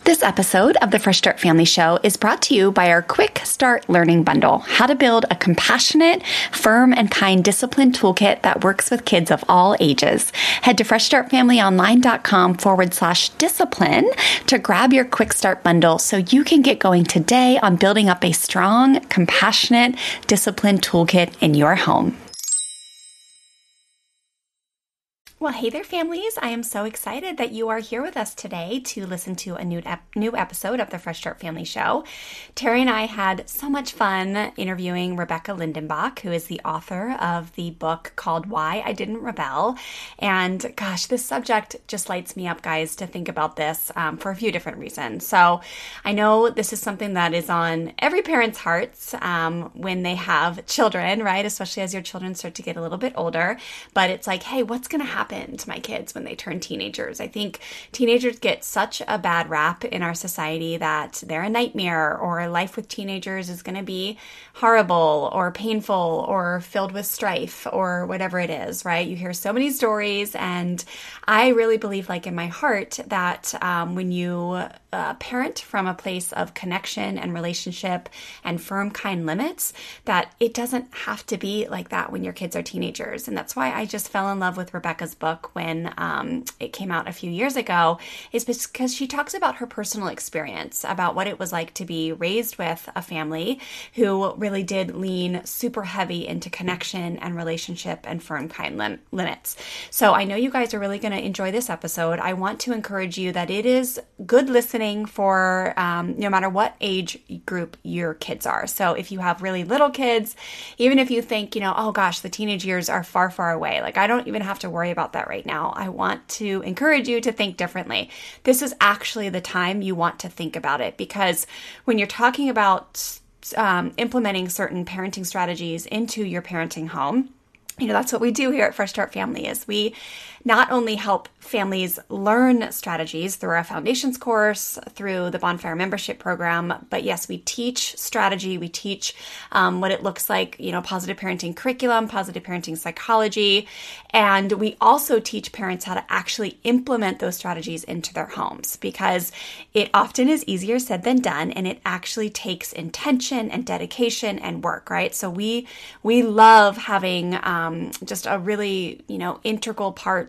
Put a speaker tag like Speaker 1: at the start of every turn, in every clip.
Speaker 1: This episode of the Fresh Start Family Show is brought to you by our Quick Start Learning Bundle, how to build a compassionate, firm, and kind discipline toolkit that works with kids of all ages. Head to freshstartfamilyonline.com/discipline to grab your Quick Start Bundle so you can get going today on building up a strong, compassionate discipline toolkit in your home. Well, hey there, families. I am so excited that you are here with us today to listen to a new episode of the Fresh Start Family Show. Terry and I had so much fun interviewing Rebecca Lindenbach, who is the author of the book called Why I Didn't Rebel. And gosh, this subject just lights me up, guys, to think about this for a few different reasons. So I know this is something that is on every parent's hearts when they have children, right? Especially as your children start to get a little bit older. But it's like, hey, what's going to happen to my kids when they turn teenagers? I think teenagers get such a bad rap in our society that they're a nightmare, or life with teenagers is going to be horrible or painful or filled with strife or whatever it is, right? You hear so many stories, and I really believe, like in my heart, that when you parent from a place of connection and relationship and firm, kind limits, that it doesn't have to be like that when your kids are teenagers. And that's why I just fell in love with Rebecca's book when it came out a few years ago, is because she talks about her personal experience, about what it was like to be raised with a family who really did lean super heavy into connection and relationship and firm, kind limits. So I know you guys are really going to enjoy this episode. I want to encourage you that it is good listening for no matter what age group your kids are. So if you have really little kids, even if you think, oh gosh, the teenage years are far, far away, like I don't even have to worry about that right now. I want to encourage you to think differently. This is actually the time you want to think about it, because when you're talking about implementing certain parenting strategies into your parenting home, that's what we do here at Fresh Start Family. Is we not only help families learn strategies through our foundations course, through the Bonfire membership program, but yes, we teach strategy. We teach what it looks like, positive parenting curriculum, positive parenting psychology, and we also teach parents how to actually implement those strategies into their homes, because it often is easier said than done, and it actually takes intention and dedication and work, right? So we love having just a really, integral part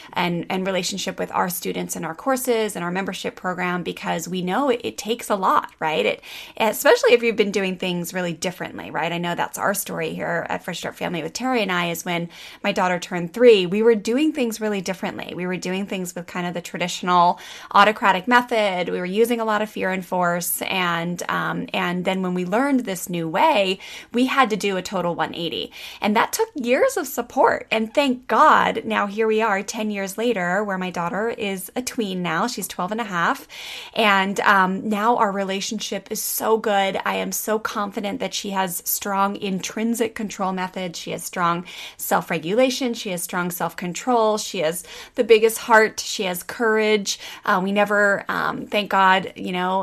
Speaker 1: and relationship with our students in our courses and our membership program, because we know it takes a lot, right? Especially if you've been doing things really differently, right? I know that's our story here at Fresh Start Family with Terry and I, is when my daughter turned 3, we were doing things really differently. We were doing things with kind of the traditional autocratic method. We were using a lot of fear and force. And then when we learned this new way, we had to do a total 180. And that took years of support. And thank God, now here we are 10 years later, where my daughter is a tween now. She's 12 and a half. And now our relationship is so good. I am so confident that she has strong intrinsic control methods. She has strong self-regulation. She has strong self-control. She has the biggest heart. She has courage. We never, thank God,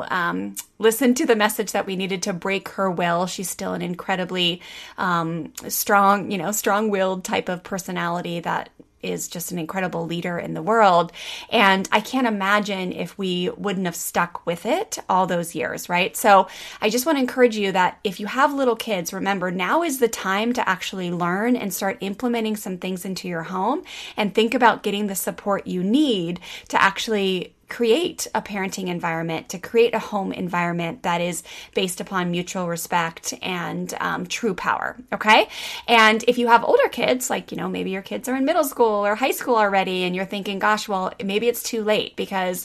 Speaker 1: listened to the message that we needed to break her will. She's still an incredibly strong-willed type of personality that is just an incredible leader in the world. And I can't imagine if we wouldn't have stuck with it all those years, right? So I just want to encourage you that if you have little kids, remember, now is the time to actually learn and start implementing some things into your home, and think about getting the support you need to actually create a parenting environment, to create a home environment that is based upon mutual respect and true power, okay? And if you have older kids, like, maybe your kids are in middle school or high school already, and you're thinking, gosh, well, maybe it's too late because,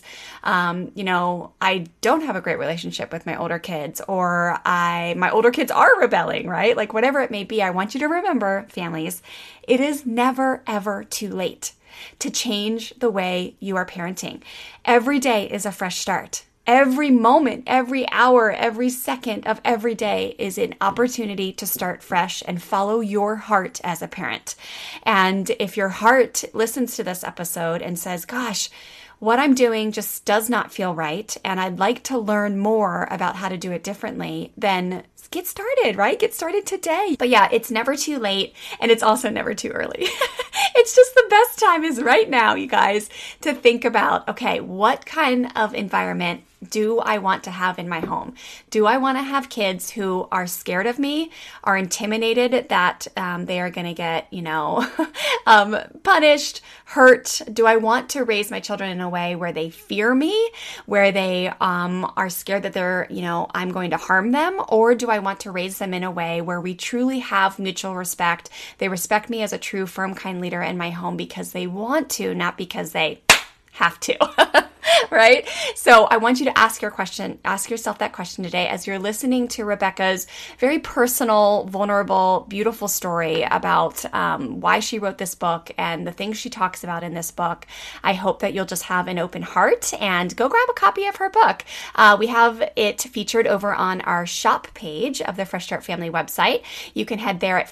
Speaker 1: I don't have a great relationship with my older kids, or my older kids are rebelling, right? Like, whatever it may be, I want you to remember, families, it is never, ever too late to change the way you are parenting. Every day is a fresh start. Every moment, every hour, every second of every day is an opportunity to start fresh and follow your heart as a parent. And if your heart listens to this episode and says, gosh, what I'm doing just does not feel right, and I'd like to learn more about how to do it differently, then get started, right? Get started today. But yeah, it's never too late, and it's also never too early. It's just the best time is right now, you guys, to think about, okay, what kind of environment do I want to have in my home? Do I want to have kids who are scared of me, are intimidated that they are going to get, punished, hurt? Do I want to raise my children in a way where they fear me, where they are scared that I'm going to harm them? Or do I want to raise them in a way where we truly have mutual respect? They respect me as a true, firm, kind leader in my home because they want to, not because they have to. Right? So I want you to ask yourself that question today as you're listening to Rebecca's very personal, vulnerable, beautiful story about why she wrote this book and the things she talks about in this book. I hope that you'll just have an open heart and go grab a copy of her book. We have it featured over on our shop page of the Fresh Start Family website. You can head there at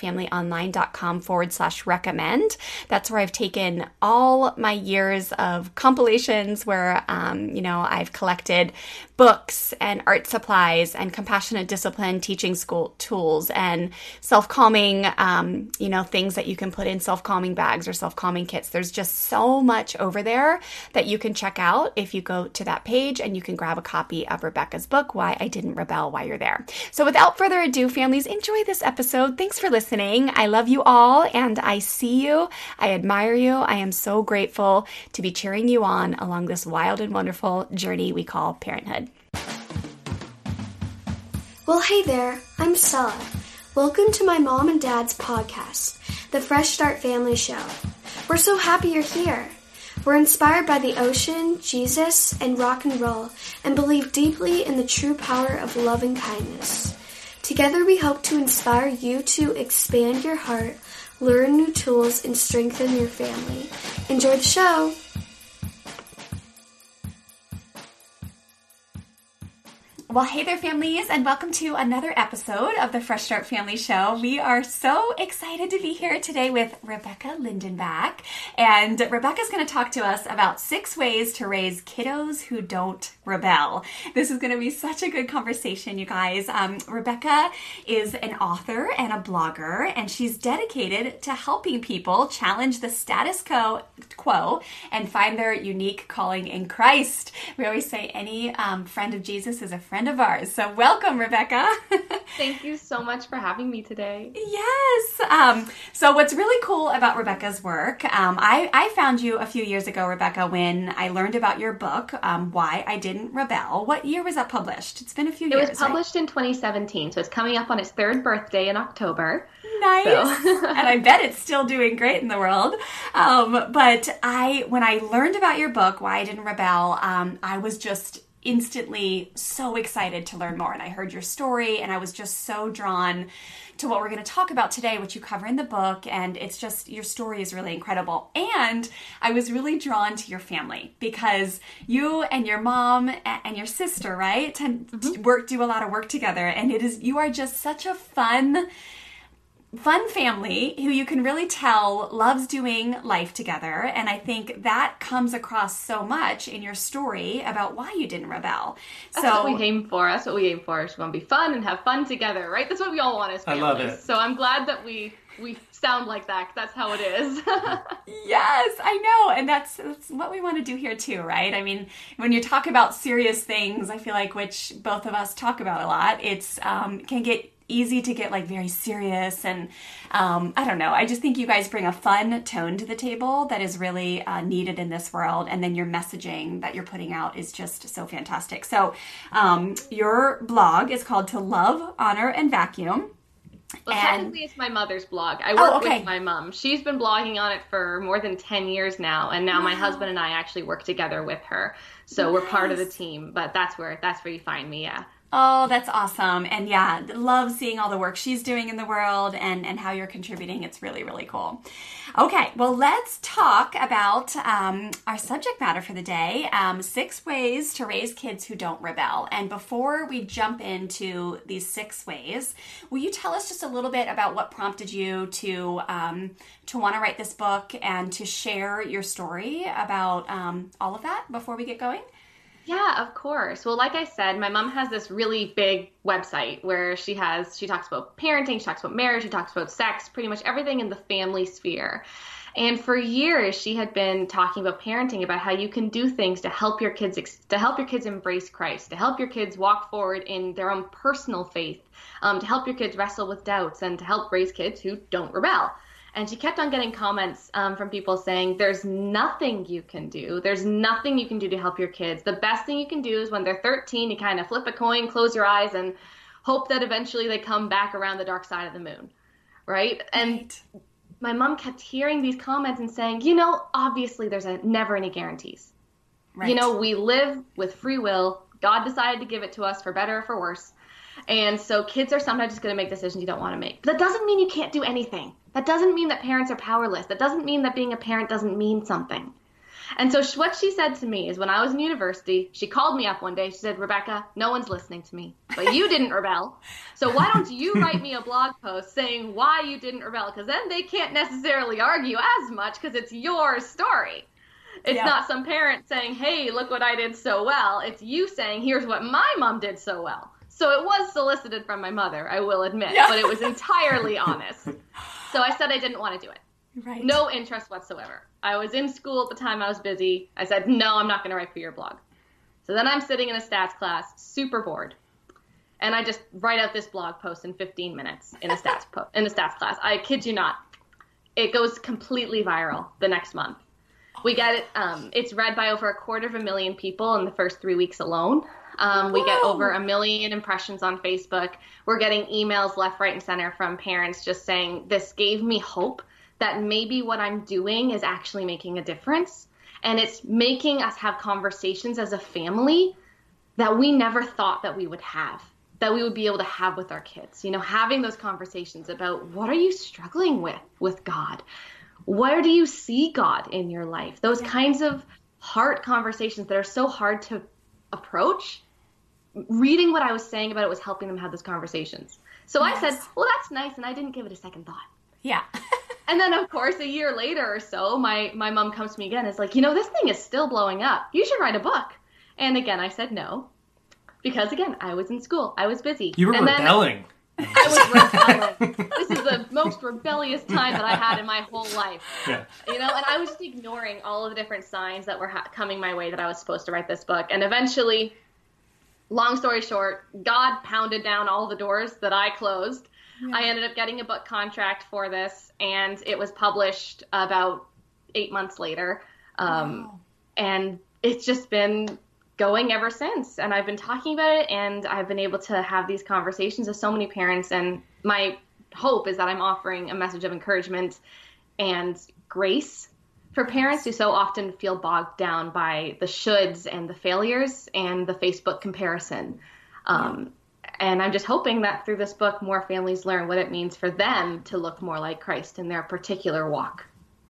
Speaker 1: freshstartfamilyonline.com/recommend. That's where I've taken all my years of compilations where I've collected books and art supplies and compassionate discipline teaching school tools and self-calming, things that you can put in self-calming bags or self-calming kits. There's just so much over there that you can check out if you go to that page, and you can grab a copy of Rebecca's book, Why I Didn't Rebel, while you're there. So without further ado, families, enjoy this episode. Thanks for listening. I love you all, and I see you. I admire you. I am so grateful to be cheering you on along this wild and wonderful journey we call parenthood.
Speaker 2: Well, hey there, I'm Stella. Welcome to my mom and dad's podcast, The Fresh Start Family Show. We're so happy you're here. We're inspired by the ocean, Jesus, and rock and roll, and believe deeply in the true power of love and kindness. Together we hope to inspire you to expand your heart, learn new tools, and strengthen your family. Enjoy the show!
Speaker 1: Well, hey there, families, and welcome to another episode of the Fresh Start Family Show. We are so excited to be here today with Rebecca Lindenbach, and Rebecca's going to talk to us about 6 ways to raise kiddos who don't rebel. This is going to be such a good conversation, you guys. Rebecca is an author and a blogger, and she's dedicated to helping people challenge the status quo and find their unique calling in Christ. We always say any friend of Jesus is a friend of ours. So welcome, Rebecca.
Speaker 3: Thank you so much for having me today.
Speaker 1: Yes. So what's really cool about Rebecca's work, I found you a few years ago, Rebecca, when I learned about your book, Why I Didn't Rebel. What year was that published? It's been a few years.
Speaker 3: It was published in 2017, so it's coming up on its 3rd birthday in October.
Speaker 1: Nice. So. And I bet it's still doing great in the world. But when I learned about your book, Why I Didn't Rebel, I was just instantly so excited to learn more. And I heard your story, and I was just so drawn to what we're going to talk about today, which you cover in the book. And it's just, your story is really incredible. And I was really drawn to your family because you and your mom and your sister, right, do a lot of work together. And you are just such a fun family who you can really tell loves doing life together. And I think that comes across so much in your story about why you didn't rebel.
Speaker 3: That's what we aim for. That's what we aim for. It's going to be fun and have fun together, right? That's what we all want as families.
Speaker 4: I love it.
Speaker 3: So I'm glad that we sound like that, 'cause that's how it is.
Speaker 1: Yes, I know. And that's what we want to do here too, right? I mean, when you talk about serious things, I feel like, which both of us talk about a lot, it's can get easy to get like very serious, and I don't know. I just think you guys bring a fun tone to the table that is really needed in this world, and then your messaging that you're putting out is just so fantastic. So your blog is called To Love, Honor, and Vacuum.
Speaker 3: Well, technically it's my mother's blog. I work with my mom. She's been blogging on it for more than 10 years now, and now my husband and I actually work together with her. So we're part of the team, but that's where you find me, yeah.
Speaker 1: Oh, that's awesome. And yeah, love seeing all the work she's doing in the world and how you're contributing. It's really, really cool. Okay, well, let's talk about our subject matter for the day, 6 ways to raise kids who don't rebel. And before we jump into these 6 ways, will you tell us just a little bit about what prompted you to want to write this book and to share your story about all of that before we get going?
Speaker 3: Yeah, of course. Well, like I said, my mom has this really big website where she talks about parenting, she talks about marriage, she talks about sex, pretty much everything in the family sphere. And for years, she had been talking about parenting, about how you can do things to help your kids embrace Christ, to help your kids walk forward in their own personal faith, to help your kids wrestle with doubts, and to help raise kids who don't rebel. And she kept on getting comments from people saying, there's nothing you can do. There's nothing you can do to help your kids. The best thing you can do is when they're 13, you kind of flip a coin, close your eyes, and hope that eventually they come back around the dark side of the moon, right? And my mom kept hearing these comments and saying, obviously there's never any guarantees. Right. We live with free will. God decided to give it to us for better or for worse. And so kids are sometimes just going to make decisions you don't want to make. But that doesn't mean you can't do anything. That doesn't mean that parents are powerless. That doesn't mean that being a parent doesn't mean something. And so what she said to me is, when I was in university, she called me up one day. She said, Rebecca, no one's listening to me, but you didn't rebel. So why don't you write me a blog post saying why you didn't rebel? Because then they can't necessarily argue as much because it's your story. It's not some parent saying, hey, look what I did so well. It's you saying, here's what my mom did so well. So it was solicited from my mother, I will admit, but it was entirely honest. So I said I didn't want to do it.
Speaker 1: Right.
Speaker 3: No interest whatsoever. I was in school at the time. I was busy. I said, no, I'm not going to write for your blog. So then I'm sitting in a stats class, super bored. And I just write out this blog post in 15 minutes in a stats class. I kid you not. It goes completely viral the next month. We get it. It's read by over 250,000 people in the first 3 weeks alone. We get over 1 million impressions on Facebook. We're getting emails left, right, and center from parents just saying, this gave me hope that maybe what I'm doing is actually making a difference. And it's making us have conversations as a family that we never thought that we would have, that we would be able to have with our kids. Having those conversations about, what are you struggling with God? Where do you see God in your life? Those kinds of heart conversations that are so hard to approach. Reading what I was saying about it was helping them have those conversations. So I said, well, that's nice. And I didn't give it a second thought.
Speaker 1: Yeah.
Speaker 3: And then, of course, a year later or so, my mom comes to me again and is like, this thing is still blowing up. You should write a book. And again, I said no. Because, again, I was in school. I was busy.
Speaker 4: You were rebelling.
Speaker 3: I was rebelling. This is the most rebellious time that I had in my whole life.
Speaker 4: Yeah.
Speaker 3: And I was just ignoring all of the different signs that were coming my way that I was supposed to write this book. And eventually, long story short, God pounded down all the doors that I closed. Yeah. I ended up getting a book contract for this, and it was published about 8 months later. And it's just been going ever since. And I've been talking about it, and I've been able to have these conversations with so many parents. And my hope is that I'm offering a message of encouragement and grace for parents who so often feel bogged down by the shoulds and the failures and the Facebook comparison. And I'm just hoping that through this book, more families learn what it means for them to look more like Christ in their particular walk.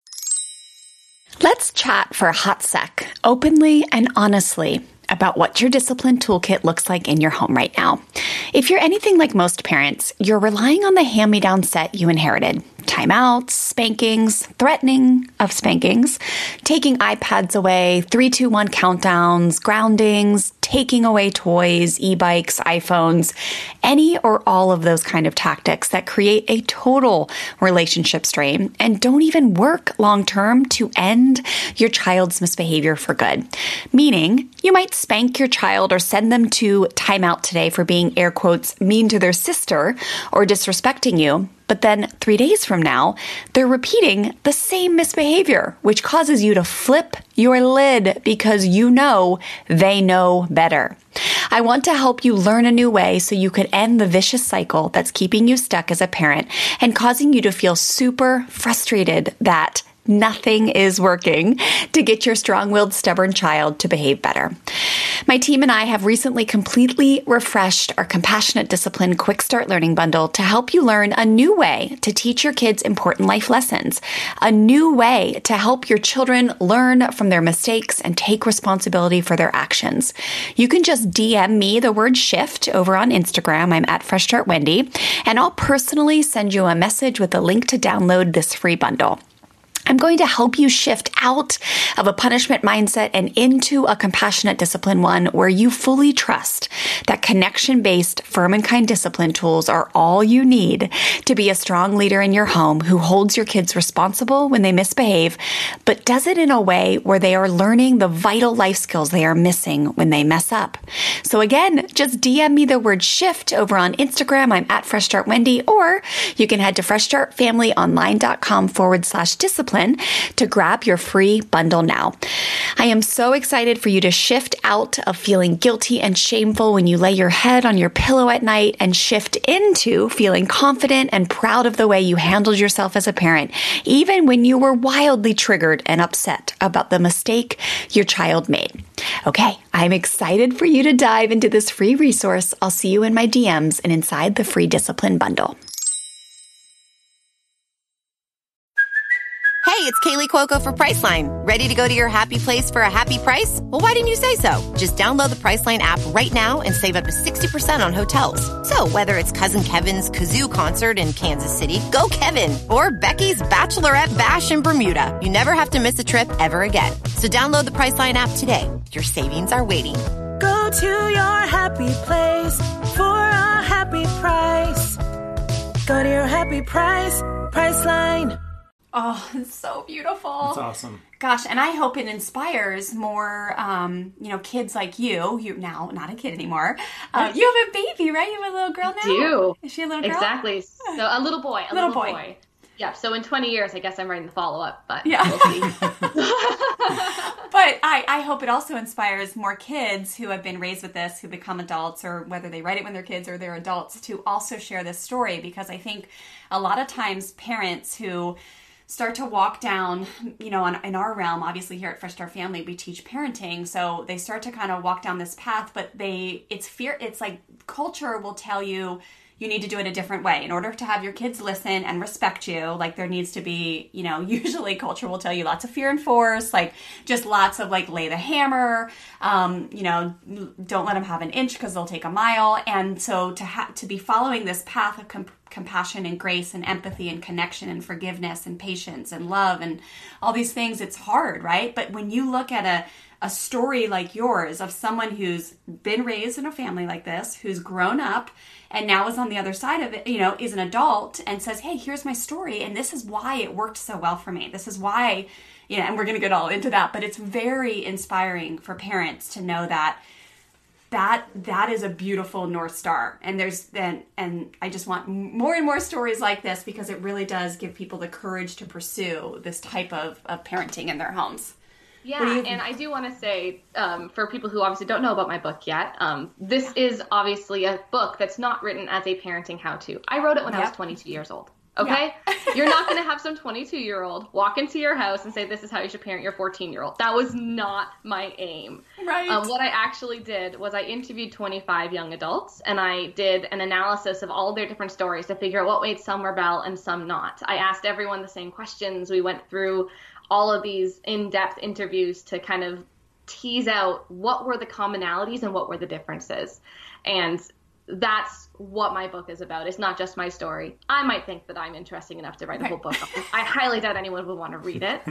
Speaker 1: Let's chat for a hot sec, openly and honestly, about what your discipline toolkit looks like in your home right now. If you're anything like most parents, you're relying on the hand-me-down set you inherited. Timeouts, spankings, threatening of spankings, taking iPads away, 3-2-1 countdowns, groundings, taking away toys, e-bikes, iPhones, any or all of those kind of tactics that create a total relationship strain and don't even work long-term to end your child's misbehavior for good. Meaning, you might spank your child or send them to timeout today for being, air quotes, mean to their sister or disrespecting you. But then 3 days from now, they're repeating the same misbehavior, which causes you to flip your lid because you know they know better. I want to help you learn a new way so you could end the vicious cycle that's keeping you stuck as a parent and causing you to feel super frustrated that nothing is working to get your strong-willed, stubborn child to behave better. My team and I have recently completely refreshed our Compassionate Discipline Quick Start Learning Bundle to help you learn a new way to teach your kids important life lessons, a new way to help your children learn from their mistakes and take responsibility for their actions. You can just DM me the word SHIFT over on Instagram. I'm at Fresh Start Wendy, and I'll personally send you a message with a link to download this free bundle. I'm going to help you shift out of a punishment mindset and into a compassionate discipline one where you fully trust that connection-based, firm and kind discipline tools are all you need to be a strong leader in your home who holds your kids responsible when they misbehave, but does it in a way where they are learning the vital life skills they are missing when they mess up. So again, just DM me the word shift over on Instagram. I'm at Fresh Start Wendy, or you can head to freshstartfamilyonline.com/discipline to grab your free bundle now. I am so excited for you to shift out of feeling guilty and shameful when you lay your head on your pillow at night and shift into feeling confident and proud of the way you handled yourself as a parent, even when you were wildly triggered and upset about the mistake your child made. Okay, I'm excited for you to dive into this free resource. I'll see you in my DMs and inside the free discipline bundle.
Speaker 4: Hey, it's Kaylee Cuoco for Priceline. Ready to go to your happy place for a happy price? Well, why didn't you say so? Just download the Priceline app right now and save up to 60% on hotels. So whether it's Cousin Kevin's Kazoo Concert in Kansas City, go Kevin, or Becky's Bachelorette Bash in Bermuda, you never have to miss a trip ever again. So download the Priceline app today. Your savings are waiting.
Speaker 5: Go to your happy place for a happy price. Go to your happy price, Priceline.
Speaker 1: Oh, it's so beautiful.
Speaker 6: That's awesome.
Speaker 1: Gosh, and I hope it inspires more, kids like you. You're now not a kid anymore. You have a baby, right? You have a little girl now?
Speaker 3: I do.
Speaker 1: Is she a little girl?
Speaker 3: Exactly. So a little boy. A little boy. Yeah, so in 20 years, I guess I'm writing the follow-up, but yeah. We'll see.
Speaker 1: But I hope it also inspires more kids who have been raised with this, who become adults, or whether they write it when they're kids or they're adults, to also share this story, because I think a lot of times parents who start to walk down, in our realm, obviously here at Fresh Start Family, we teach parenting. So they start to kind of walk down this path, but it's like culture will tell you, you need to do it a different way. In order to have your kids listen and respect you, like there needs to be, usually culture will tell you lots of fear and force, like just lots of like lay the hammer, don't let them have an inch because they'll take a mile. And so to be following this path of compassion and grace and empathy and connection and forgiveness and patience and love and all these things, it's hard, right? But when you look at a story like yours of someone who's been raised in a family like this, who's grown up and now is on the other side of it, is an adult and says, hey, here's my story. And this is why it worked so well for me. This is why, and we're going to get all into that, but it's very inspiring for parents to know that is a beautiful North Star. And and I just want more and more stories like this, because it really does give people the courage to pursue this type of parenting in their homes.
Speaker 3: Yeah, and I do want to say, for people who obviously don't know about my book yet, this is obviously a book that's not written as a parenting how-to. I wrote it when I was 22 years old. Okay? Yeah. You're not going to have some 22-year-old walk into your house and say, this is how you should parent your 14-year-old. That was not my aim.
Speaker 1: Right.
Speaker 3: What I actually did was I interviewed 25 young adults, and I did an analysis of all their different stories to figure out what made some rebel and some not. I asked everyone the same questions. We went through all of these in-depth interviews to kind of tease out what were the commonalities and what were the differences. And that's what my book is about. It's not just my story. I might think that I'm interesting enough to write a whole book. I highly doubt anyone would want to read it.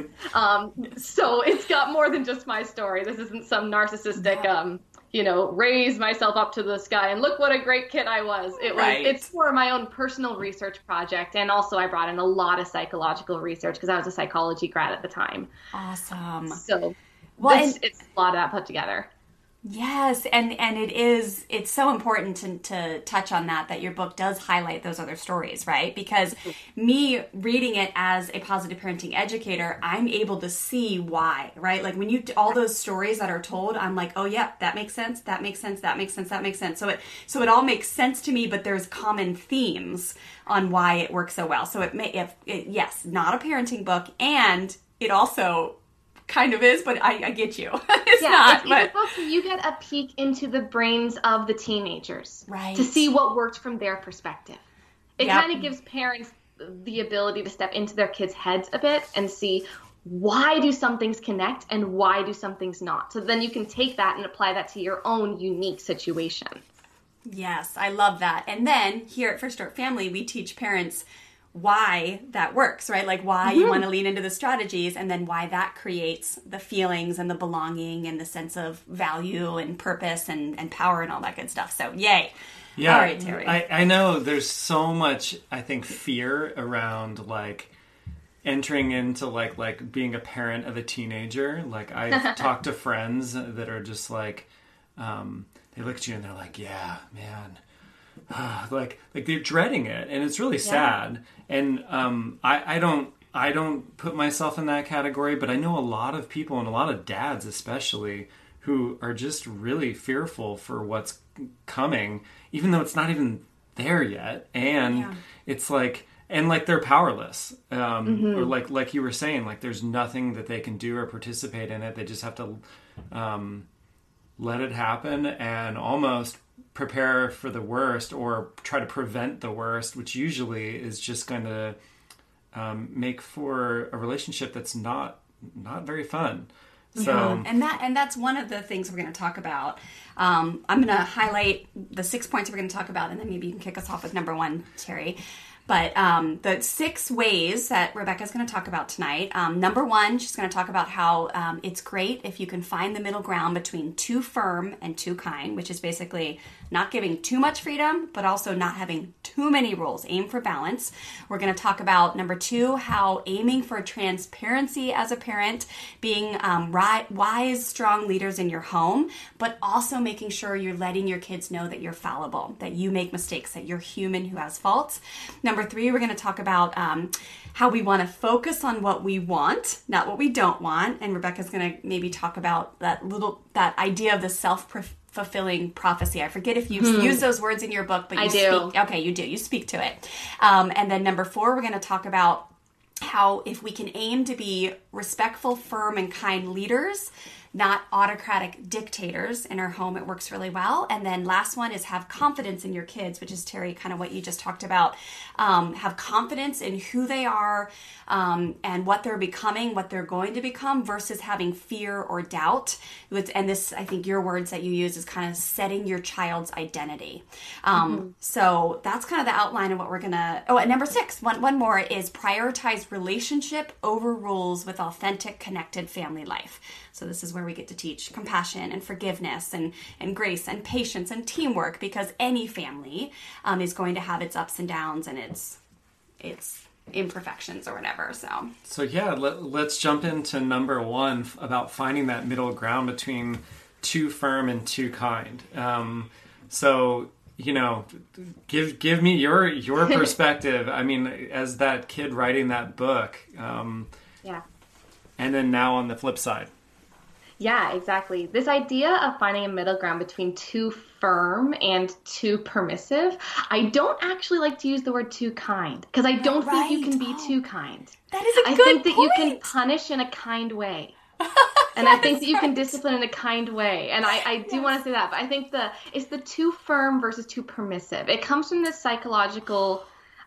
Speaker 3: So it's got more than just my story. This isn't some narcissistic, raise myself up to the sky and look what a great kid I was. It's for my own personal research project. And also I brought in a lot of psychological research because I was a psychology grad at the time.
Speaker 1: Awesome.
Speaker 3: So it's a lot of that put together.
Speaker 1: Yes, and it's so important to touch on that your book does highlight those other stories, right? Because me reading it as a positive parenting educator, I'm able to see why, right? Like when all those stories that are told, I'm like, oh yeah, that makes sense, that makes sense, that makes sense, that makes sense. So it all makes sense to me, but there's common themes on why it works so well. So yes, not a parenting book, and it also kind of is, but I get you. It's not. It's a book
Speaker 3: where you get a peek into the brains of the teenagers,
Speaker 1: right,
Speaker 3: to see what worked from their perspective. It kind of gives parents the ability to step into their kids' heads a bit and see why do some things connect and why do some things not. So then you can take that and apply that to your own unique situation.
Speaker 1: Yes, I love that. And then here at Fresh Start Family, we teach parents why that works, right? Like why you want to lean into the strategies, and then why that creates the feelings and the belonging and the sense of value and purpose and power and all that good stuff. So yay.
Speaker 6: Yeah.
Speaker 1: All right, Terry.
Speaker 6: I know there's so much, I think, fear around like entering into like being a parent of a teenager. Like I've talked to friends that are just like, they look at you and they're like, yeah, man. like they're dreading it, and it's really sad. And I don't put myself in that category, but I know a lot of people, and a lot of dads especially, who are just really fearful for what's coming, even though it's not even there yet. And it's like, and like they're powerless, or like you were saying, like there's nothing that they can do or participate in it. They just have to let it happen and almost prepare for the worst, or try to prevent the worst, which usually is just going to make for a relationship that's not very fun. So
Speaker 1: and that's one of the things we're going to talk about. I'm going to highlight the 6 points we're going to talk about, and then maybe you can kick us off with number 1, Terry. But the 6 ways that Rebecca's going to talk about tonight. Number 1, she's going to talk about how it's great if you can find the middle ground between too firm and too kind, which is basically not giving too much freedom, but also not having too many rules. Aim for balance. We're going to talk about number 2, how aiming for transparency as a parent, being wise, strong leaders in your home, but also making sure you're letting your kids know that you're fallible, that you make mistakes, that you're human who has faults. Number 3, we're going to talk about how we want to focus on what we want, not what we don't want. And Rebecca's going to maybe talk about that idea of the self-fulfilling prophecy. I forget if you use those words in your book, but you speak. Okay, you do. You speak to it. And then number 4, we're going to talk about how if we can aim to be respectful, firm, and kind leaders, not autocratic dictators in our home, it works really well. And then last one is have confidence in your kids, which is, Terry, kind of what you just talked about. Have confidence in who they are and what they're becoming, what they're going to become, versus having fear or doubt. And this, I think your words that you use is kind of setting your child's identity. So that's kind of the outline of what we're going to... Oh, and number 6, one more is prioritize relationship over rules with authentic, connected family life. So this is where we get to teach compassion and forgiveness and grace and patience and teamwork, because any family is going to have its ups and downs and its imperfections or whatever. So
Speaker 6: yeah, let's jump into number 1 about finding that middle ground between too firm and too kind. So, you know, give me your perspective. I mean, as that kid writing that book.
Speaker 3: Yeah.
Speaker 6: And then now on the flip side.
Speaker 3: Yeah, exactly. This idea of finding a middle ground between too firm and too permissive. I don't actually like to use the word too kind, because I don't think you can be too kind.
Speaker 1: That is a good point.
Speaker 3: I think that you can punish in a kind way. And I think that you can discipline in a kind way. And I do want to say that. But I think it's the too firm versus too permissive. It comes from this psychological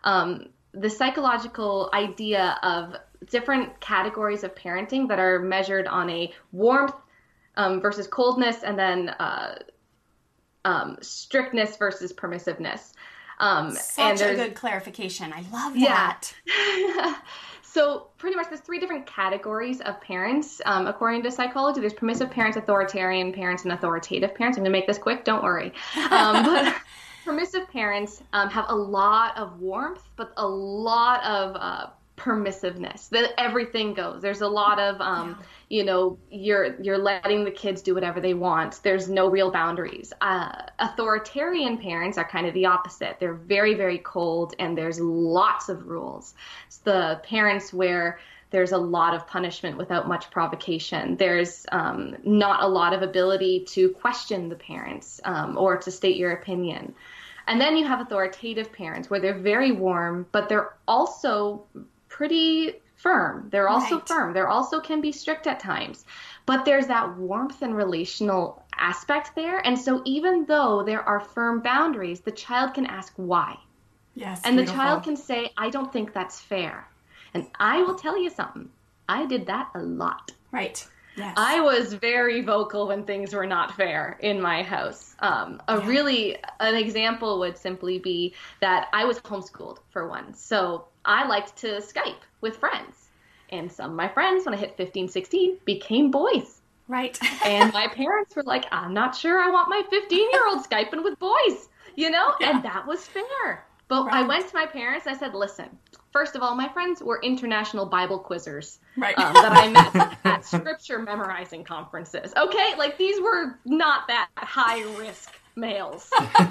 Speaker 3: idea of different categories of parenting that are measured on a warmth versus coldness, and then strictness versus permissiveness.
Speaker 1: Such a good clarification. I love that.
Speaker 3: Yeah. So pretty much there's 3 different categories of parents, according to psychology. There's permissive parents, authoritarian parents, and authoritative parents. I'm going to make this quick. Don't worry. But permissive parents have a lot of warmth, but a lot of permissive-ness, that everything goes. There's a lot of, you're letting the kids do whatever they want. There's no real boundaries. Authoritarian parents are kind of the opposite. They're very, very cold, and there's lots of rules. It's the parents where there's a lot of punishment without much provocation. There's not a lot of ability to question the parents or to state your opinion. And then you have authoritative parents where they're very warm, but they're also pretty firm. They're also firm. They also can be strict at times. But there's that warmth and relational aspect there. And so even though there are firm boundaries, the child can ask why.
Speaker 1: Yes.
Speaker 3: And beautiful. The child can say, I don't think that's fair. And I will tell you something. I did that a lot.
Speaker 1: Right. Yes.
Speaker 3: I was very vocal when things were not fair in my house. An example would simply be that I was homeschooled for one. So I liked to Skype with friends. And some of my friends, when I hit 15, 16, became boys.
Speaker 1: Right.
Speaker 3: And my parents were like, I'm not sure I want my 15-year-old Skyping with boys, you know? Yeah. And that was fair. But right. I went to my parents and I said, listen, first of all, my friends were international Bible quizzers that I met at scripture memorizing conferences. Okay? Like, these were not that high-risk males,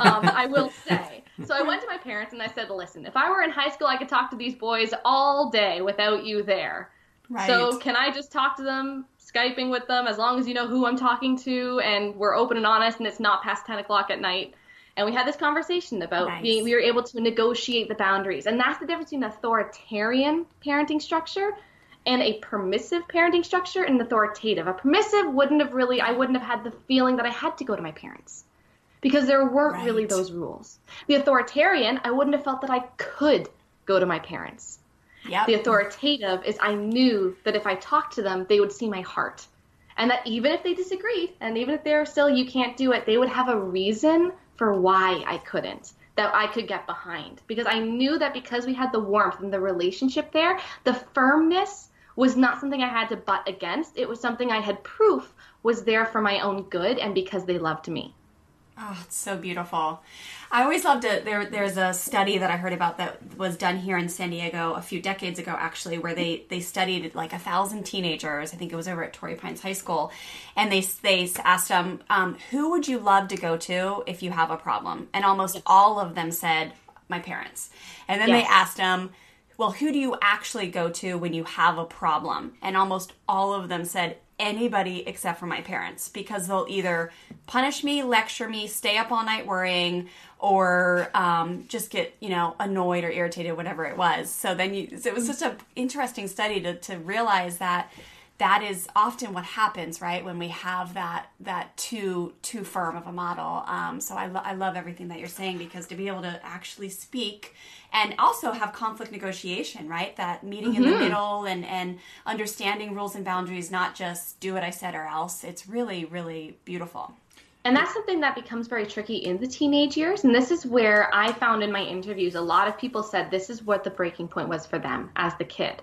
Speaker 3: I will say. So I went to my parents and I said, listen, if I were in high school, I could talk to these boys all day without you there. Right. So can I just talk to them, Skyping with them, as long as you know who I'm talking to and we're open and honest and it's not past 10 o'clock at night? And we had this conversation about we were able to negotiate the boundaries. And that's the difference between an authoritarian parenting structure and a permissive parenting structure and authoritative. A permissive I wouldn't have had the feeling that I had to go to my parents because there weren't really those rules. The authoritarian, I wouldn't have felt that I could go to my parents. Yep. The authoritative is I knew that if I talked to them, they would see my heart. And that even if they disagreed, and even if they were still, you can't do it, they would have a reason for why I couldn't, that I could get behind. Because I knew that because we had the warmth and the relationship there, the firmness was not something I had to butt against. It was something I had proof was there for my own good and because they loved me.
Speaker 1: Oh, it's so beautiful. I always loved it. There's a study that I heard about that was done here in San Diego a few decades ago, actually, where they studied like 1,000 teenagers. I think it was over at Torrey Pines High School. And they asked them, who would you love to go to if you have a problem? And almost all of them said, my parents. And then they asked them, well, who do you actually go to when you have a problem? And almost all of them said, anybody except for my parents, because they'll either punish me, lecture me, stay up all night worrying, or just get, annoyed or irritated, whatever it was. So then it was such an interesting study to realize that is often what happens, right, when we have that too firm of a model. So I love everything that you're saying, because to be able to actually speak and also have conflict negotiation, right, that meeting in the middle and understanding rules and boundaries, not just do what I said or else. It's really, really beautiful.
Speaker 3: And that's something that becomes very tricky in the teenage years. And this is where I found in my interviews, a lot of people said this is what the breaking point was for them as the kid.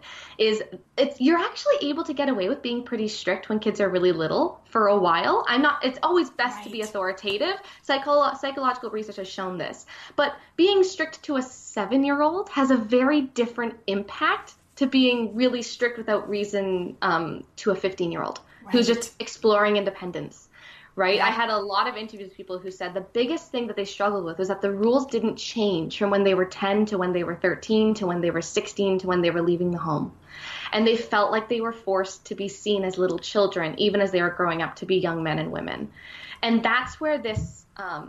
Speaker 3: You're actually able to get away with being pretty strict when kids are really little for a while. It's always best to be authoritative. Psychological research has shown this. But being strict to a 7-year-old has a very different impact to being really strict without reason to a 15-year-old who's just exploring independence. Right? I had a lot of interviews with people who said the biggest thing that they struggled with was that the rules didn't change from when they were 10 to when they were 13 to when they were 16 to when they were leaving the home. And they felt like they were forced to be seen as little children, even as they were growing up to be young men and women. And that's where this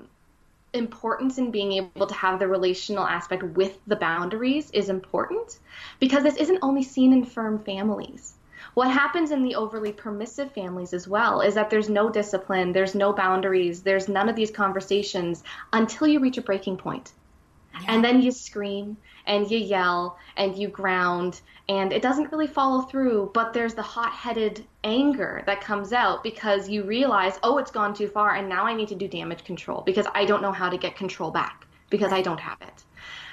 Speaker 3: importance in being able to have the relational aspect with the boundaries is important, because this isn't only seen in firm families. What happens in the overly permissive families as well is that there's no discipline, there's no boundaries, there's none of these conversations until you reach a breaking point. Yeah. And then you scream and you yell and you ground and it doesn't really follow through, but there's the hot-headed anger that comes out because you realize, oh, it's gone too far and now I need to do damage control because I don't know how to get control back because I don't have it.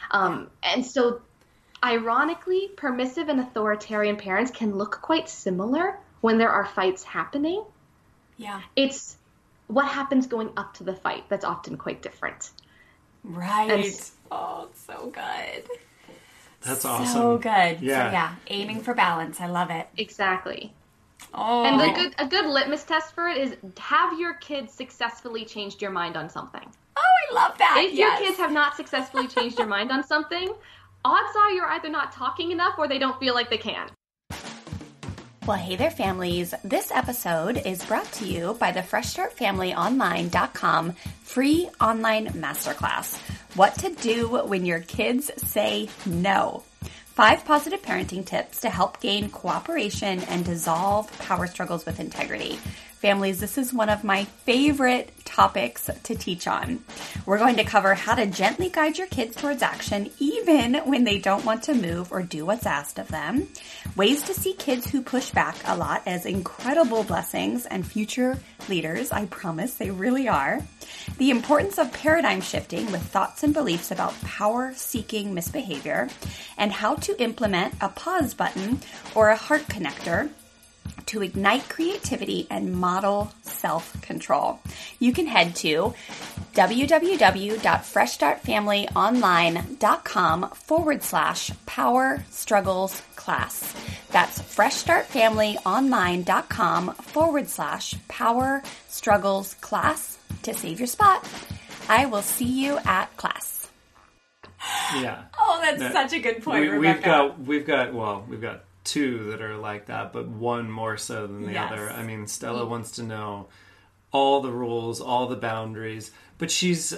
Speaker 3: And so ironically, permissive and authoritarian parents can look quite similar when there are fights happening.
Speaker 1: Yeah.
Speaker 3: It's what happens going up to the fight that's often quite different.
Speaker 1: Right. It's so good.
Speaker 6: That's awesome.
Speaker 1: So good.
Speaker 6: Yeah.
Speaker 1: So aiming for balance. I love it.
Speaker 3: Exactly.
Speaker 1: Oh.
Speaker 3: And a good litmus test for it is, have your kids successfully changed your mind on something?
Speaker 1: Oh, I love that.
Speaker 3: If your kids have not successfully changed your mind on something, odds are you're either not talking enough or they don't feel like they can.
Speaker 1: Well, hey there, families. This episode is brought to you by the FreshStartFamilyOnline.com free online masterclass. What to do when your kids say no. 5 positive parenting tips to help gain cooperation and dissolve power struggles with integrity. Families, this is one of my favorite topics to teach on. We're going to cover how to gently guide your kids towards action even when they don't want to move or do what's asked of them, ways to see kids who push back a lot as incredible blessings and future leaders. I promise they really are. The importance of paradigm shifting with thoughts and beliefs about power-seeking misbehavior, and how to implement a pause button or a heart connector to ignite creativity and model self-control. You can head to www.freshstartfamilyonline.com/power struggles class. That's freshstartfamilyonline.com/power struggles class to save your spot. I will see you at class.
Speaker 6: Yeah.
Speaker 1: Oh, that's such a good point, Rebecca.
Speaker 6: We've got two that are like that, but one more so than the other. I mean, Stella wants to know all the rules, all the boundaries, but she's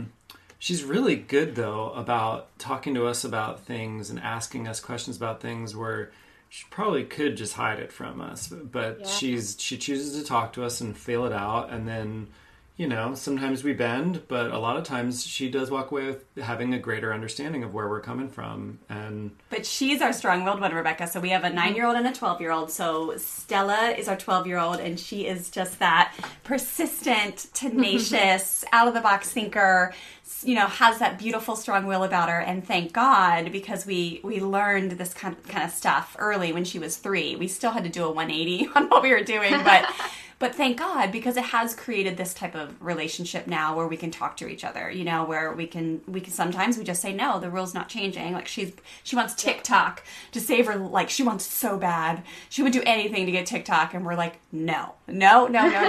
Speaker 6: really good though about talking to us about things and asking us questions about things where she probably could just hide it from us, but she chooses to talk to us and feel it out, and then, you know, sometimes we bend, but a lot of times she does walk away with having a greater understanding of where we're coming from. But
Speaker 1: she's our strong-willed one, Rebecca. So we have a 9-year-old and a 12-year-old. So Stella is our 12-year-old, and she is just that persistent, tenacious, out-of-the-box thinker, you know, has that beautiful strong will about her. And thank God, because we learned this kind of stuff early when she was 3. We still had to do a 180 on what we were doing, but thank God, because it has created this type of relationship now where we can talk to each other, you know, where we can sometimes we just say, no, the rule's not changing. Like she wants TikTok to save her, like she wants so bad. She would do anything to get TikTok, and we're like, no, you know,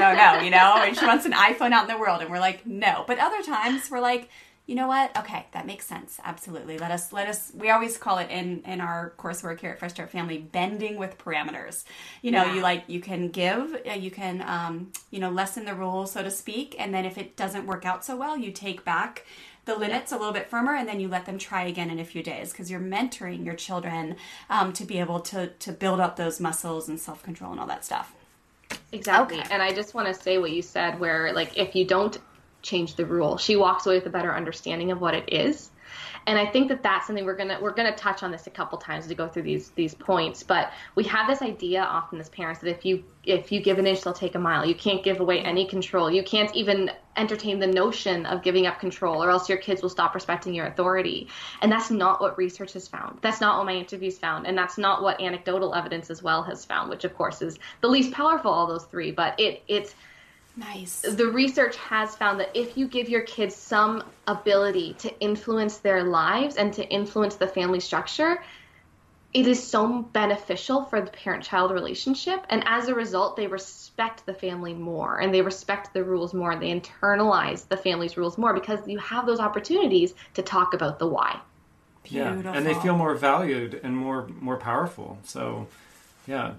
Speaker 1: and she wants an iPhone out in the world, and we're like, no. But other times we're like, you know what? Okay, that makes sense. Absolutely. Let us, we always call it in our coursework here at Fresh Start Family, bending with parameters. You know, you can give, you can, lessen the rules, so to speak. And then if it doesn't work out so well, you take back the limits a little bit firmer, and then you let them try again in a few days, because you're mentoring your children to be able to build up those muscles and self-control and all that stuff.
Speaker 3: Exactly. Okay. And I just want to say what you said, where like, if you don't change the rule, she walks away with a better understanding of what it is. And I think that that's something we're gonna touch on this a couple times to go through these points. But we have this idea often as parents that if you give an inch, they'll take a mile. You can't give away any control. You can't even entertain the notion of giving up control, or else your kids will stop respecting your authority. And that's not what research has found. That's not what my interviews found. And that's not what anecdotal evidence as well has found, which of course is the least powerful of all those three. But it's nice. The research has found that if you give your kids some ability to influence their lives and to influence the family structure, it is so beneficial for the parent-child relationship. And as a result, they respect the family more, and they respect the rules more. They internalize the family's rules more because you have those opportunities to talk about the why.
Speaker 6: Beautiful. Yeah, and they feel more valued and more powerful. So, yeah.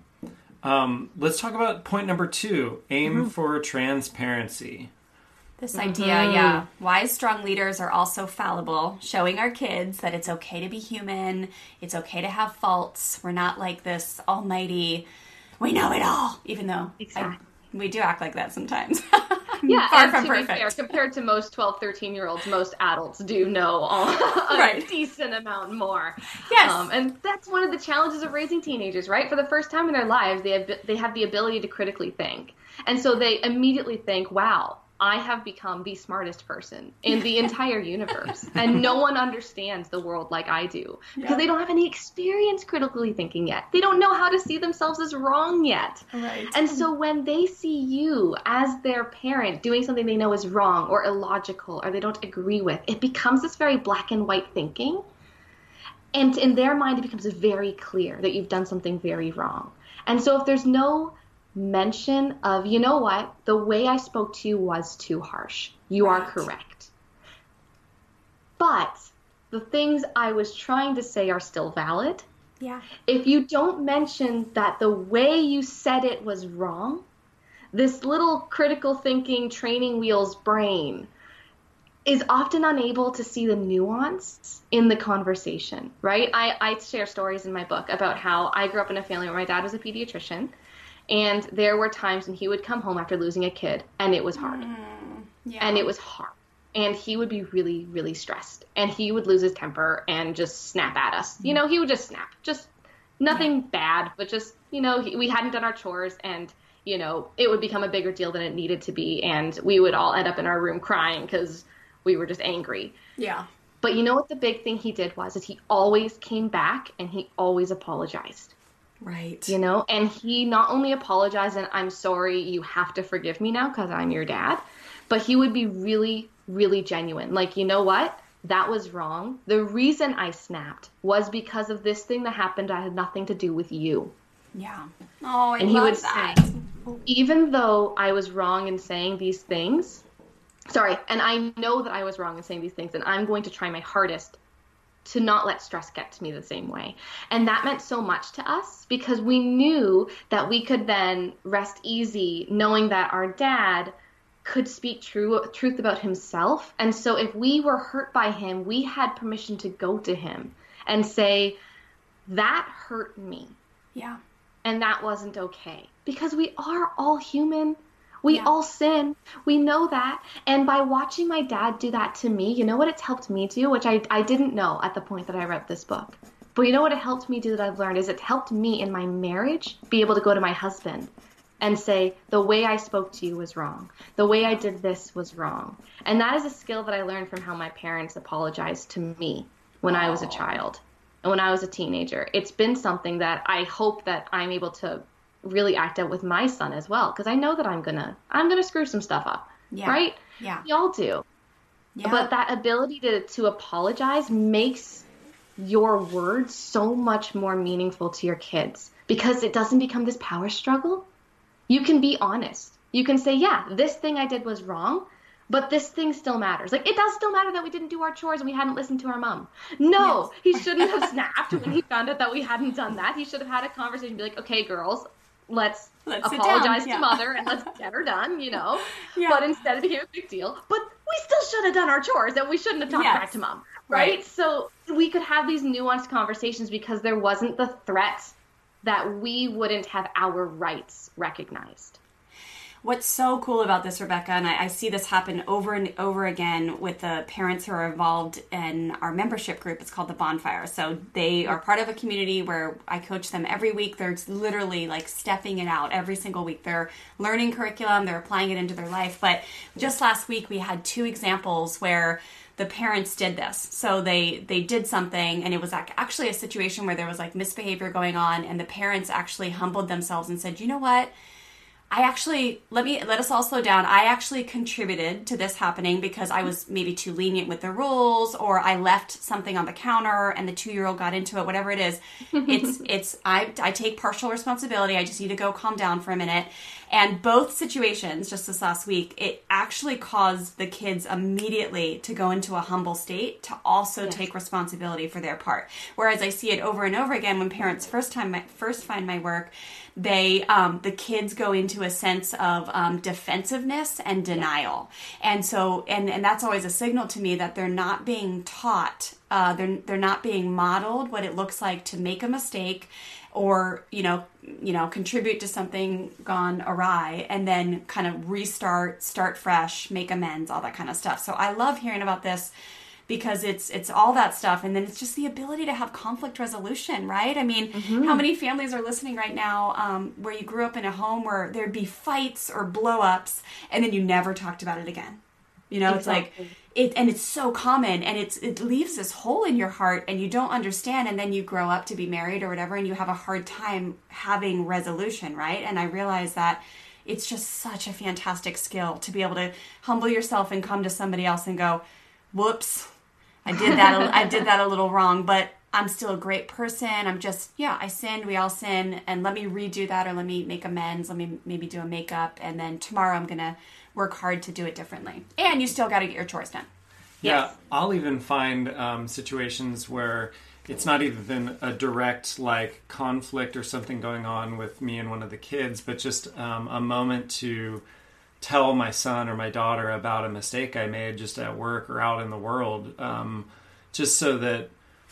Speaker 6: Let's talk about point number 2, aim for transparency.
Speaker 1: This idea, wise, strong leaders are also fallible, showing our kids that it's okay to be human, it's okay to have faults. We're not like this almighty, we know it all, even though we do act like that sometimes.
Speaker 3: Yeah, far from perfect. Be fair, compared to most 12, 13-year-olds, most adults do know a decent amount more.
Speaker 1: Yes.
Speaker 3: And that's one of the challenges of raising teenagers, right? For the first time in their lives, they have the ability to critically think. And so they immediately think, wow, I have become the smartest person in the entire universe. And no one understands the world like I do. Because they don't have any experience critically thinking yet. They don't know how to see themselves as wrong yet.
Speaker 1: Right.
Speaker 3: And so when they see you as their parent doing something they know is wrong or illogical or they don't agree with, it becomes this very black and white thinking. And in their mind, it becomes very clear that you've done something very wrong. And so if there's no mention of, you know what, the way I spoke to you was too harsh. You are correct. But the things I was trying to say are still valid.
Speaker 1: Yeah.
Speaker 3: If you don't mention that the way you said it was wrong, this little critical thinking training wheels brain is often unable to see the nuance in the conversation, right? I share stories in my book about how I grew up in a family where my dad was a pediatrician. And there were times when he would come home after losing a kid, and it was hard. and it was hard. And he would be really, really stressed, and he would lose his temper and just snap at us. You know, he would just snap, just nothing bad, but just, you know, we hadn't done our chores, and, you know, it would become a bigger deal than it needed to be. And we would all end up in our room crying because we were just angry.
Speaker 1: Yeah.
Speaker 3: But you know what the big thing he did was, is he always came back and he always apologized.
Speaker 1: Right.
Speaker 3: You know, and he not only apologized and I'm sorry, you have to forgive me now because I'm your dad, but he would be really, really genuine. Like, you know what? That was wrong. The reason I snapped was because of this thing that happened. I had nothing to do with you.
Speaker 1: Yeah. Oh,
Speaker 3: and he would say, even though I was wrong in saying these things, and I know that I was wrong in saying these things, and I'm going to try my hardest to not let stress get to me the same way. And that meant so much to us because we knew that we could then rest easy knowing that our dad could speak truth about himself. And so if we were hurt by him, we had permission to go to him and say, that hurt me.
Speaker 1: Yeah.
Speaker 3: And that wasn't okay. Because we are all human. We all sin. We know that. And by watching my dad do that to me, you know what it's helped me do, which I didn't know at the point that I read this book. But you know what it helped me do that I've learned is it helped me in my marriage be able to go to my husband and say, the way I spoke to you was wrong. The way I did this was wrong. And that is a skill that I learned from how my parents apologized to me when I was a child and when I was a teenager. It's been something that I hope that I'm able to really act out with my son as well, because I know that I'm gonna screw some stuff up, right?
Speaker 1: Yeah,
Speaker 3: we all do. Yeah. But that ability to apologize makes your words so much more meaningful to your kids because it doesn't become this power struggle. You can be honest. You can say, yeah, this thing I did was wrong, but this thing still matters. Like, it does still matter that we didn't do our chores and we hadn't listened to our mom. No, he shouldn't have snapped when he found out that we hadn't done that. He should have had a conversation and be like, okay, girls, let's apologize to mother and let's get her done, you know. Yeah. But instead it became a big deal. But we still should have done our chores and we shouldn't have talked back to mom, right? So we could have these nuanced conversations because there wasn't the threat that we wouldn't have our rights recognized.
Speaker 1: What's so cool about this, Rebecca, and I see this happen over and over again with the parents who are involved in our membership group. It's called The Bonfire. So they are part of a community where I coach them every week. They're literally like stepping it out every single week. They're learning curriculum. They're applying it into their life. But just last week, we had 2 examples where the parents did this. So they did something, and it was actually a situation where there was like misbehavior going on, and the parents actually humbled themselves and said, you know what? Let us all slow down. I actually contributed to this happening because I was maybe too lenient with the rules, or I left something on the counter and the 2-year-old got into it, whatever it is. I take partial responsibility. I just need to go calm down for a minute. And both situations, just this last week, it actually caused the kids immediately to go into a humble state to also take responsibility for their part. Whereas I see it over and over again when parents first find my work, the kids go into a sense of defensiveness and denial. And so, and that's always a signal to me that they're not being taught, they're not being modeled what it looks like to make a mistake or, contribute to something gone awry and then kind of start fresh, make amends, all that kind of stuff. So I love hearing about this because it's all that stuff. And then it's just the ability to have conflict resolution, right? I mean, how many families are listening right now where you grew up in a home where there'd be fights or blow-ups and then you never talked about it again? It's like, and it's so common, and it leaves this hole in your heart, and you don't understand, and then you grow up to be married or whatever, and you have a hard time having resolution, right? And I realize that it's just such a fantastic skill to be able to humble yourself and come to somebody else and go, whoops, I did that a little wrong, but I'm still a great person. I sinned, we all sin, and let me redo that, or let me make amends, let me maybe do a makeup, and then tomorrow I'm going to work hard to do it differently. And you still got to get your chores done.
Speaker 6: Yeah,
Speaker 1: yes.
Speaker 6: I'll even find situations where it's not even a direct like conflict or something going on with me and one of the kids, but just a moment to tell my son or my daughter about a mistake I made just at work or out in the world, just so that,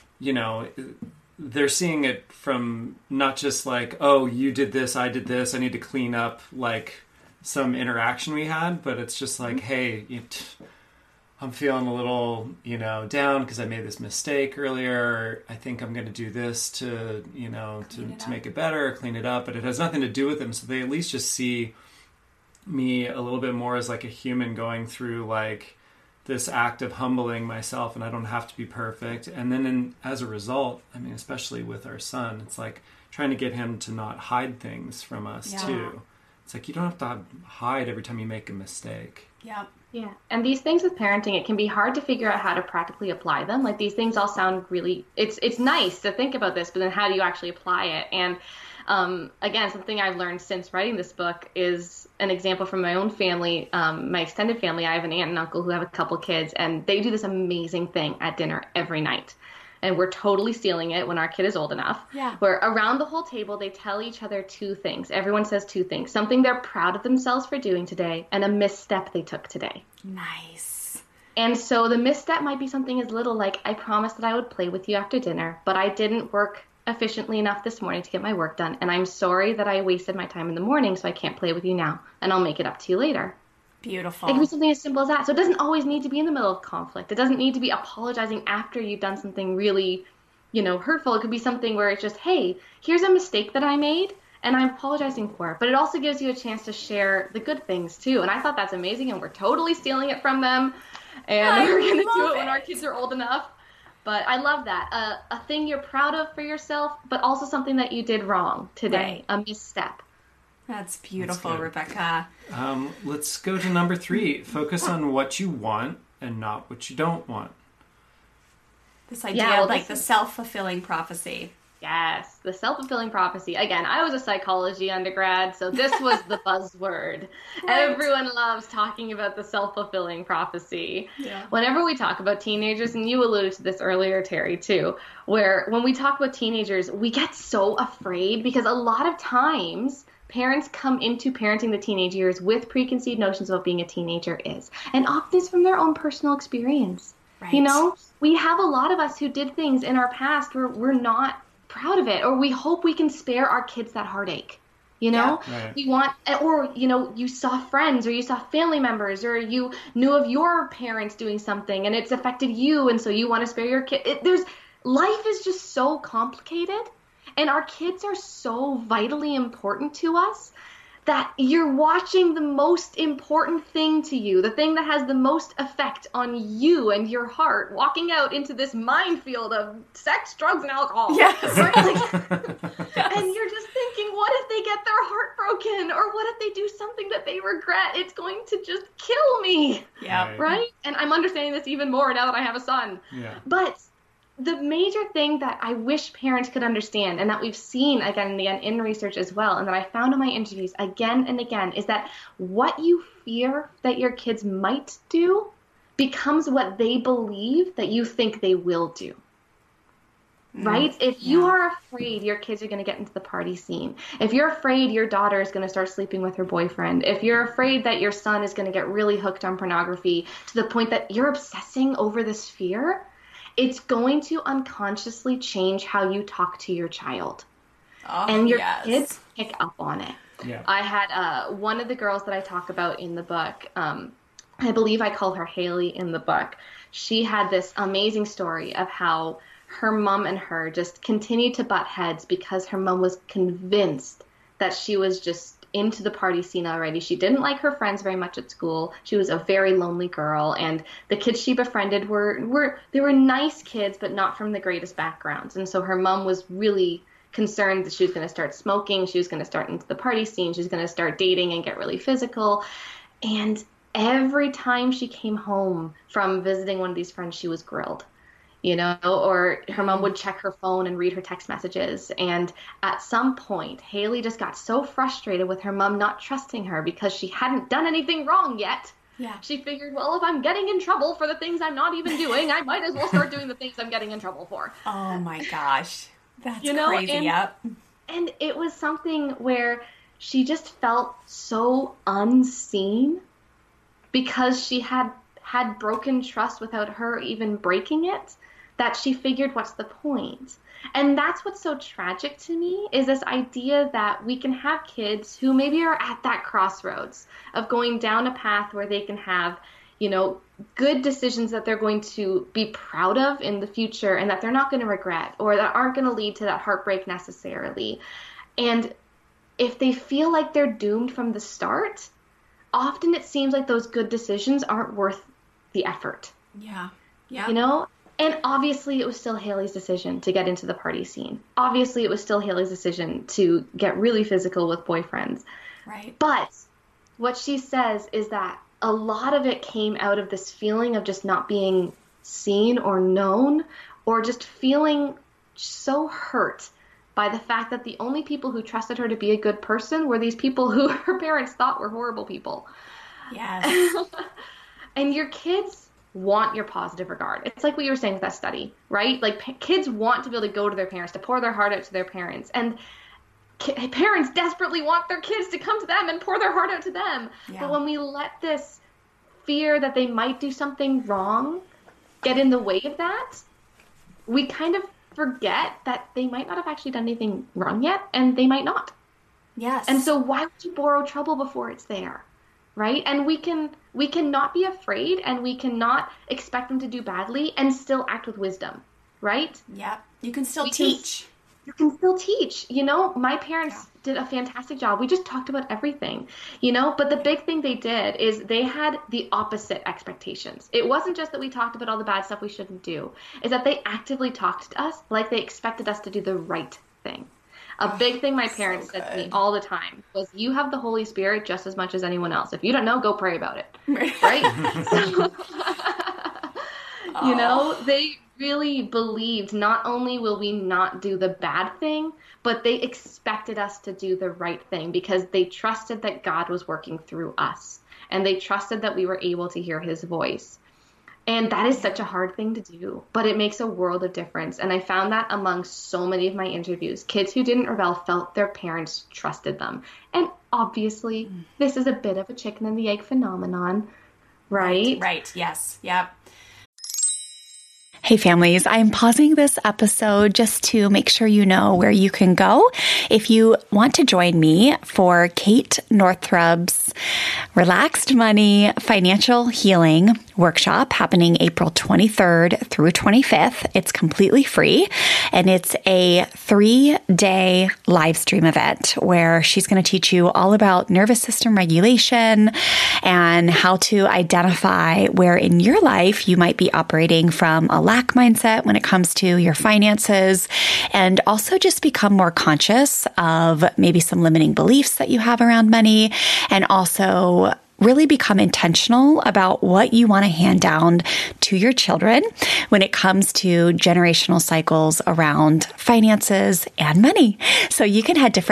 Speaker 6: they're seeing it from not just like, oh, you did this, I did this, I need to clean up like some interaction we had, but it's just like, hey, I'm feeling a little, down because I made this mistake earlier. I think I'm going to do this to make it better, clean it up. But it has nothing to do with them. So they at least just see me a little bit more as like a human going through like this act of humbling myself, and I don't have to be perfect. And then as a result, I mean, especially with our son, it's like trying to get him to not hide things from us too. It's like, you don't have to hide every time you make a mistake.
Speaker 1: Yeah.
Speaker 3: Yeah. And these things with parenting, it can be hard to figure out how to practically apply them. Like these things all sound really, it's nice to think about this, but then how do you actually apply it? And again, something I've learned since writing this book is an example from my own family, my extended family. I have an aunt and uncle who have a couple kids, and they do this amazing thing at dinner every night. And we're totally stealing it when our kid is old enough.
Speaker 1: Yeah.
Speaker 3: Where around the whole table, they tell each other two things. Everyone says two things. Something they're proud of themselves for doing today, and a misstep they took today.
Speaker 1: Nice.
Speaker 3: And so the misstep might be something as little like, I promised that I would play with you after dinner, but I didn't work efficiently enough this morning to get my work done. And I'm sorry that I wasted my time in the morning, so I can't play with you now. And I'll make it up to you later.
Speaker 1: Beautiful.
Speaker 3: It can be something as simple as that. So it doesn't always need to be in the middle of conflict. It doesn't need to be apologizing after you've done something really, hurtful. It could be something where it's just, hey, here's a mistake that I made, and I'm apologizing for it. But it also gives you a chance to share the good things, too. And I thought that's amazing, and we're totally stealing it from them. And we're going to do it when our kids are old enough. But I love that. A thing you're proud of for yourself, but also something that you did wrong today, a misstep.
Speaker 1: That's beautiful, that's Rebecca.
Speaker 6: Let's go to number 3. Focus on what you want and not what you don't want.
Speaker 1: This idea of like the self-fulfilling prophecy.
Speaker 3: Yes, the self-fulfilling prophecy. Again, I was a psychology undergrad, so this was the buzzword. Right. Everyone loves talking about the self-fulfilling prophecy. Yeah. Whenever we talk about teenagers, and you alluded to this earlier, Terry, too, where when we talk about teenagers, we get so afraid because a lot of times parents come into parenting the teenage years with preconceived notions of what being a teenager is. And often it's from their own personal experience. Right. We have a lot of us who did things in our past where we're not proud of it, or we hope we can spare our kids that heartache. Right. We want, or, you saw friends, or you saw family members, or you knew of your parents doing something and it's affected you. And so you want to spare your kid. Life is just so complicated. And our kids are so vitally important to us that you're watching the most important thing to you, the thing that has the most effect on you and your heart, walking out into this minefield of sex, drugs, and alcohol.
Speaker 1: Yes.
Speaker 3: Right? And you're just thinking, what if they get their heart broken? Or what if they do something that they regret? It's going to just kill me.
Speaker 1: Yeah.
Speaker 3: Right? And I'm understanding this even more now that I have a son.
Speaker 6: Yeah.
Speaker 3: But the major thing that I wish parents could understand, and that we've seen again and again in research as well, and that I found in my interviews again and again, is that what you fear that your kids might do becomes what they believe that you think they will do. Right? If you are afraid your kids are going to get into the party scene, if you're afraid your daughter is going to start sleeping with her boyfriend, if you're afraid that your son is going to get really hooked on pornography to the point that you're obsessing over this fear, it's going to unconsciously change how you talk to your child.
Speaker 1: Oh,
Speaker 3: and your kids pick up on it.
Speaker 6: Yeah.
Speaker 3: I had one of the girls that I talk about in the book, I believe I call her Haley in the book. She had this amazing story of how her mom and her just continued to butt heads because her mom was convinced that she was just into the party scene already. She didn't like her friends very much at school. She was a very lonely girl, and the kids she befriended were nice kids, but not from the greatest backgrounds. And so her mom was really concerned that she was going to start smoking. She was going to start into the party scene. She was going to start dating and get really physical. And every time she came home from visiting one of these friends, she was grilled. Or her mom would check her phone and read her text messages. And at some point, Haley just got so frustrated with her mom not trusting her because she hadn't done anything wrong yet.
Speaker 1: Yeah.
Speaker 3: She figured, well, if I'm getting in trouble for the things I'm not even doing, I might as well start doing the things I'm getting in trouble for.
Speaker 1: Oh my gosh. That's crazy. Yep.
Speaker 3: And it was something where she just felt so unseen because she had broken trust without her even breaking it. that she figured, what's the point? And that's what's so tragic to me, is this idea that we can have kids who maybe are at that crossroads of going down a path where they can have, good decisions that they're going to be proud of in the future and that they're not going to regret, or that aren't going to lead to that heartbreak necessarily. And if they feel like they're doomed from the start, often it seems like those good decisions aren't worth the effort.
Speaker 1: Yeah.
Speaker 3: And obviously it was still Haley's decision to get into the party scene. Obviously it was still Haley's decision to get really physical with boyfriends.
Speaker 1: Right.
Speaker 3: But what she says is that a lot of it came out of this feeling of just not being seen or known, or just feeling so hurt by the fact that the only people who trusted her to be a good person were these people who her parents thought were horrible people.
Speaker 1: Yes.
Speaker 3: And your kids want your positive regard. It's like what you were saying with that study, right? Like kids want to be able to go to their parents, to pour their heart out to their parents. And parents desperately want their kids to come to them and pour their heart out to them. Yeah. But when we let this fear that they might do something wrong get in the way of that, we kind of forget that they might not have actually done anything wrong yet, and they might not.
Speaker 1: Yes.
Speaker 3: And so why would you borrow trouble before it's there? Right? And we can not be afraid, and we cannot expect them to do badly and still act with wisdom, right?
Speaker 1: Yeah. You can still teach.
Speaker 3: You can still teach. My parents did a fantastic job. We just talked about everything, but the big thing they did is they had the opposite expectations. It wasn't just that we talked about all the bad stuff we shouldn't do. It's that they actively talked to us like they expected us to do the right thing. A big thing my parents said to me all the time was, you have the Holy Spirit just as much as anyone else. If you don't know, go pray about it. Right? They really believed not only will we not do the bad thing, but they expected us to do the right thing, because they trusted that God was working through us, and they trusted that we were able to hear his voice. And that is such a hard thing to do, but it makes a world of difference. And I found that among so many of my interviews, kids who didn't rebel felt their parents trusted them. And obviously, this is a bit of a chicken and the egg phenomenon, right?
Speaker 1: Right. Yes. Yep. Hey families, I'm pausing this episode just to make sure you know where you can go if you want to join me for Kate Northrup's Relaxed Money Financial Healing Workshop happening April 23rd through 25th. It's completely free, and it's a 3-day live stream event where she's going to teach you all about nervous system regulation and how to identify where in your life you might be operating from a lack mindset when it comes to your finances, and also just become more conscious of maybe some limiting beliefs that you have around money, and also really become intentional about what you want to hand down to your children when it comes to generational cycles around finances and money. So you can head to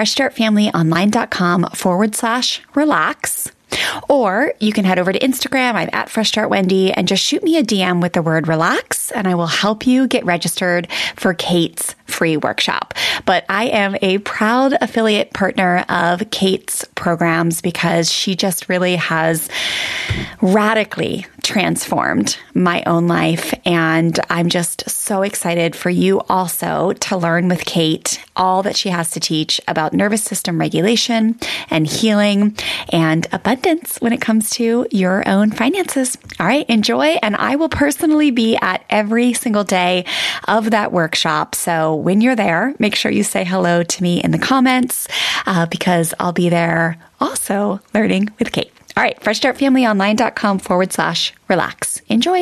Speaker 1: freshstartfamilyonline.com/relax. Or you can head over to Instagram. I'm at Fresh Start Wendy, and just shoot me a DM with the word relax, and I will help you get registered for Kate's free workshop. But I am a proud affiliate partner of Kate's programs because she just really has radically transformed my own life. And I'm just so excited for you also to learn with Kate all that she has to teach about nervous system regulation and healing and abundance when it comes to your own finances. All right, enjoy. And I will personally be at every single day of that workshop. So when you're there, make sure you say hello to me in the comments because I'll be there also learning with Kate. All right, freshstartfamilyonline.com/relax. Enjoy.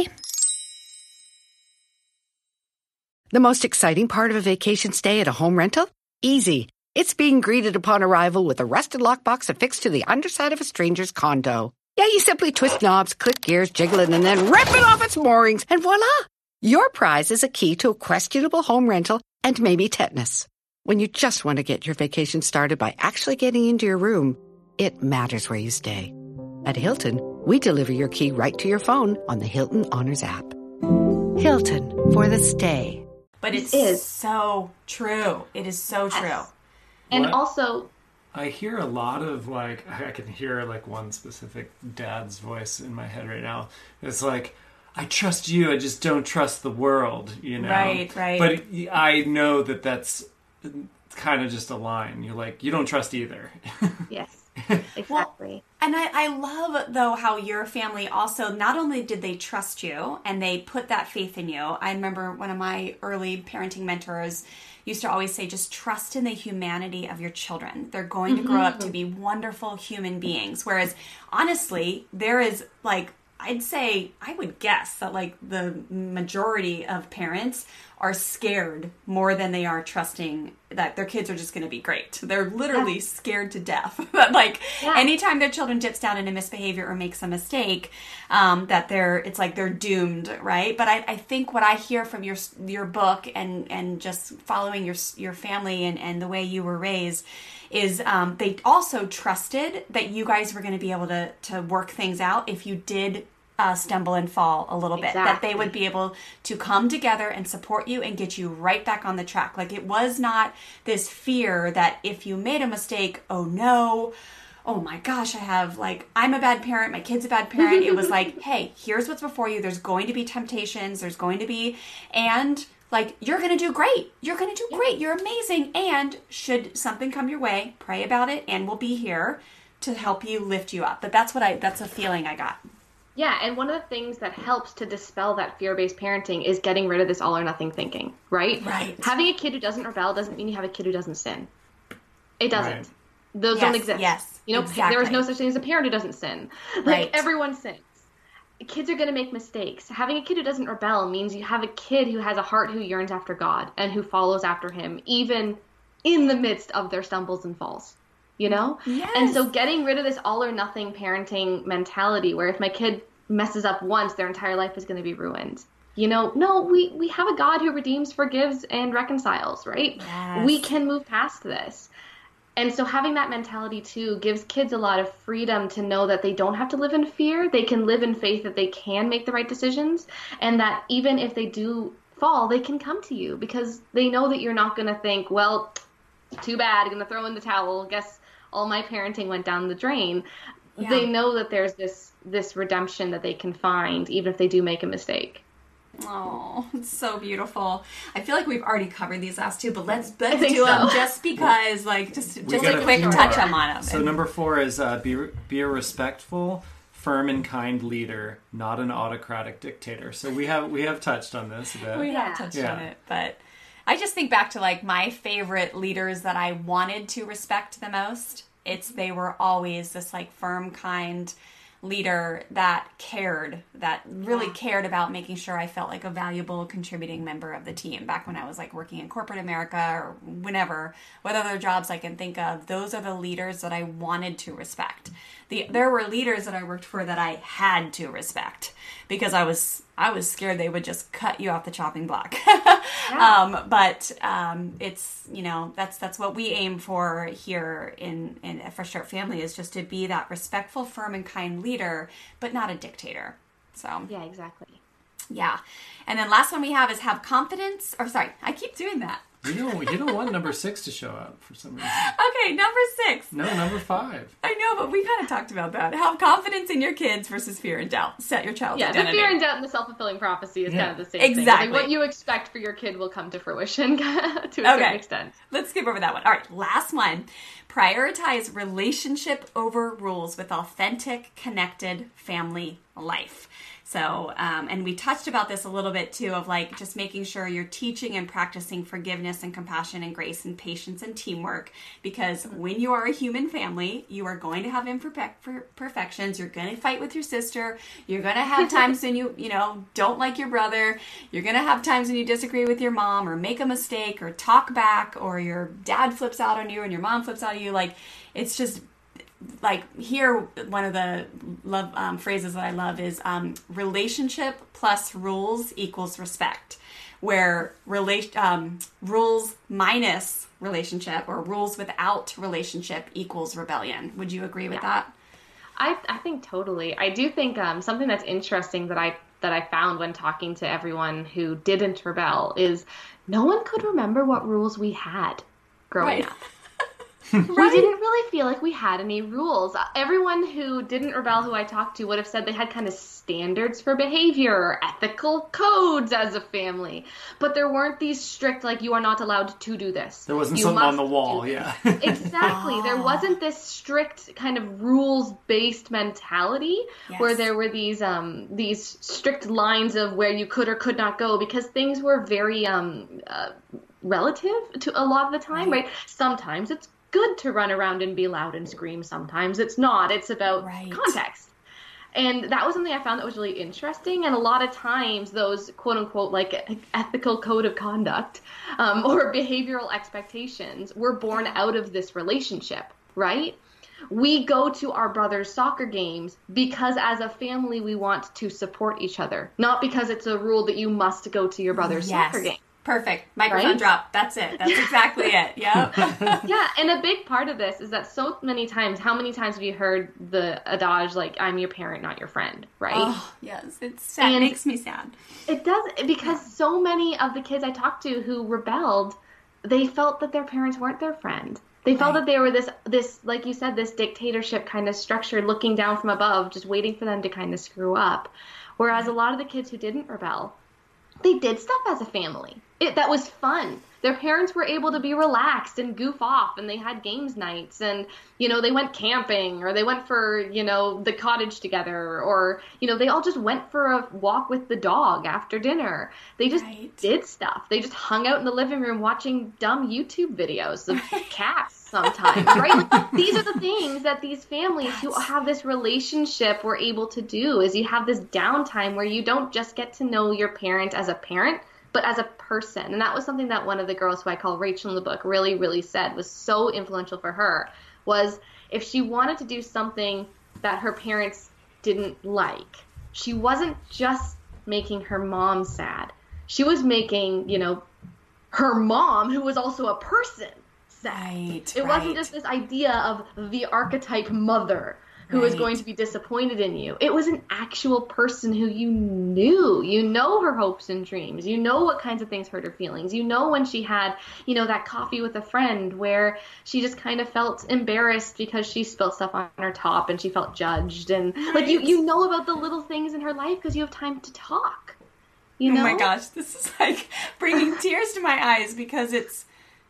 Speaker 7: The most exciting part of a vacation stay at a home rental? Easy. It's being greeted upon arrival with a rusted lockbox affixed to the underside of a stranger's condo. Yeah, you simply twist knobs, click gears, jiggle it, and then rip it off its moorings, and voila! Your prize is a key to a questionable home rental and maybe tetanus. When you just want to get your vacation started by actually getting into your room, it matters where you stay. At Hilton, we deliver your key right to your phone on the Hilton Honors app. Hilton, for the stay.
Speaker 1: But it is so true. It is so true. Yes.
Speaker 3: And also,
Speaker 6: I hear a lot of I can hear one specific dad's voice in my head right now. It's like, I trust you, I just don't trust the world, you know?
Speaker 1: Right.
Speaker 6: But I know that that's kind of just a line. You're like, you don't trust either.
Speaker 3: Yes, exactly.
Speaker 1: And I love, though, how your family also, not only did they trust you and they put that faith in you. I remember one of my early parenting mentors used to always say, just trust in the humanity of your children. They're going to grow up to be wonderful human beings. Whereas, honestly, there is like, I would guess that like the majority of parents are scared more than they are trusting that their kids are just going to be great. They're literally scared to death that like anytime their children dips down into misbehavior or makes a mistake, that it's like they're doomed, right? But I think what I hear from your book and just following your family and the way you were raised is they also trusted that you guys were going to be able to work things out if you did stumble and fall a little bit, that they would be able to come together and support you and get you right back on the track. Like it was not this fear that if you made a mistake, oh no, oh my gosh, I'm a bad parent, my kid's a bad parent. It was like, hey, here's what's before you. There's going to be temptations. There's going to be, and like, you're going to do great. You're going to do great. You're amazing. And should something come your way, pray about it, and we'll be here to help you lift you up. But that's a feeling I got.
Speaker 3: Yeah, and one of the things that helps to dispel that fear-based parenting is getting rid of this all or nothing thinking, right?
Speaker 1: Right.
Speaker 3: Having a kid who doesn't rebel doesn't mean you have a kid who doesn't sin. It doesn't. Right. Those don't exist.
Speaker 1: Yes,
Speaker 3: you know,
Speaker 1: exactly.
Speaker 3: There is no such thing as a parent who doesn't sin. Like,
Speaker 1: right.
Speaker 3: Everyone sins. Kids are going to make mistakes. Having a kid who doesn't rebel means you have a kid who has a heart who yearns after God and who follows after him, even in the midst of their stumbles and falls. You know?
Speaker 1: Yes.
Speaker 3: And so getting rid of this all or nothing parenting mentality where if my kid messes up once, their entire life is going to be ruined. You know, no, we have a God who redeems, forgives, and reconciles, right?
Speaker 1: Yes.
Speaker 3: We can move past this. And so having that mentality too gives kids a lot of freedom to know that they don't have to live in fear. They can live in faith that they can make the right decisions, and that even if they do fall, they can come to you because they know that you're not going to think, well, too bad, I'm going to throw in the towel. Guess all my parenting went down the drain. Yeah. They know that there's this redemption that they can find even if they do make a mistake.
Speaker 1: Oh, it's so beautiful. I feel like we've already covered these last two, but let's do them just because, like, just a quick touch on them.
Speaker 6: So number 4 is be a respectful, firm, and kind leader, not an autocratic dictator. So we have touched on this a bit.
Speaker 1: We have touched on it, but I just think back to like my favorite leaders that I wanted to respect the most. They were always this like firm, kind leader that really cared about making sure I felt like a valuable contributing member of the team. Back when I was like working in corporate America or what other jobs I can think of, those are the leaders that I wanted to respect. There were leaders that I worked for that I had to respect because I was scared they would just cut you off the chopping block. But it's, you know, that's what we aim for here in a Fresh Start Family, is just to be that respectful, firm, and kind leader, but not a dictator. So
Speaker 3: yeah, exactly.
Speaker 1: Yeah. And then last one we have is have confidence. Or sorry, I keep doing that.
Speaker 6: You don't want number 6 to show up for some reason.
Speaker 1: Okay, number 6.
Speaker 6: No, number 5.
Speaker 1: I know, but we kind of talked about that. Have confidence in your kids versus fear and doubt. Set your child's identity.
Speaker 3: The fear and doubt and the self-fulfilling prophecy is kind of the same
Speaker 1: thing.
Speaker 3: Like what you expect for your kid will come to fruition to a certain extent.
Speaker 1: Let's skip over that one. All right, last one. Prioritize relationship over rules with authentic, connected family life. So, and we touched about this a little bit too, of like just making sure you're teaching and practicing forgiveness and compassion and grace and patience and teamwork, because when you are a human family, you are going to have imperfections. You're going to fight with your sister. You're going to have times when you don't like your brother. You're going to have times when you disagree with your mom or make a mistake or talk back, or your dad flips out on you and your mom flips out on you. Like, it's just, like, here, one of the phrases that I love is relationship plus rules equals respect, where rules minus relationship or rules without relationship equals rebellion. Would you agree with that?
Speaker 3: I think totally. I do think something that's interesting that I found when talking to everyone who didn't rebel is no one could remember what rules we had growing up. We didn't really feel like we had any rules. Everyone who didn't rebel who I talked to would have said they had kind of standards for behavior or ethical codes as a family. But there weren't these strict, like, you are not allowed to do this.
Speaker 6: There wasn't something on the wall, yeah.
Speaker 3: Exactly. There wasn't this strict kind of rules-based mentality where there were these strict lines of where you could or could not go, because things were very relative to a lot of the time, right? Sometimes it's good to run around and be loud and scream. Sometimes it's not. It's about context. And that was something I found that was really interesting. And a lot of times those quote unquote like ethical code of conduct or behavioral expectations were born out of this relationship, right? We go to our brother's soccer games because as a family we want to support each other, not because it's a rule that you must go to your brother's soccer game.
Speaker 1: Perfect. Microphone drop. That's it. That's exactly it. Yep.
Speaker 3: Yeah, and a big part of this is that so many times, how many times have you heard the adage, like, I'm your parent, not your friend, right?
Speaker 1: Oh, yes. It's sad. It makes me sad.
Speaker 3: It does, because so many of the kids I talked to who rebelled, they felt that their parents weren't their friend. They felt that they were this, like you said, this dictatorship kind of structure looking down from above, just waiting for them to kind of screw up. Whereas a lot of the kids who didn't rebel, they did stuff as a family. That was fun. Their parents were able to be relaxed and goof off, and they had games nights, and, you know, they went camping, or they went for, you know, the cottage together, or, you know, they all just went for a walk with the dog after dinner. They just did stuff. They just hung out in the living room watching dumb YouTube videos of cats sometimes, right? Like, these are the things that these families who have this relationship were able to do, is you have this downtime where you don't just get to know your parent as a parent, but as a person. And that was something that one of the girls who I call Rachel in the book really, really said was so influential for her, was if she wanted to do something that her parents didn't like, she wasn't just making her mom sad. She was making, you know, her mom, who was also a person, sad. It wasn't just this idea of the archetype mother who is going to be disappointed in you. It was an actual person who you knew. You know her hopes and dreams. You know what kinds of things hurt her feelings. You know when she had, you know, that coffee with a friend where she just kind of felt embarrassed because she spilled stuff on her top and she felt judged. And like you know about the little things in her life because you have time to talk. You know?
Speaker 1: Oh my gosh, this is like bringing tears to my eyes because it's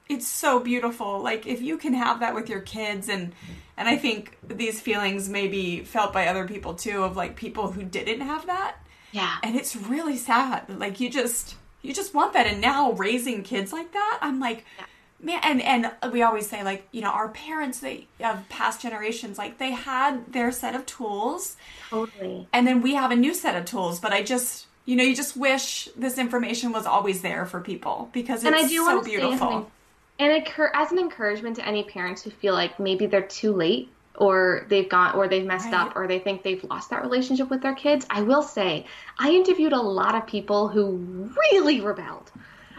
Speaker 1: so beautiful. Like, if you can have that with your kids, and I think these feelings may be felt by other people too, of like people who didn't have that.
Speaker 3: Yeah.
Speaker 1: And it's really sad. Like, you just want that. And now raising kids like that, I'm like, man, and we always say, like, you know, our parents, they of past generations, like, they had their set of tools.
Speaker 3: Totally.
Speaker 1: And then we have a new set of tools, but I just, you know, you just wish this information was always there for people because it's so beautiful.
Speaker 3: And as an encouragement to any parents who feel like maybe they're too late, or they've messed up, or they think they've lost that relationship with their kids, I will say, I interviewed a lot of people who really rebelled.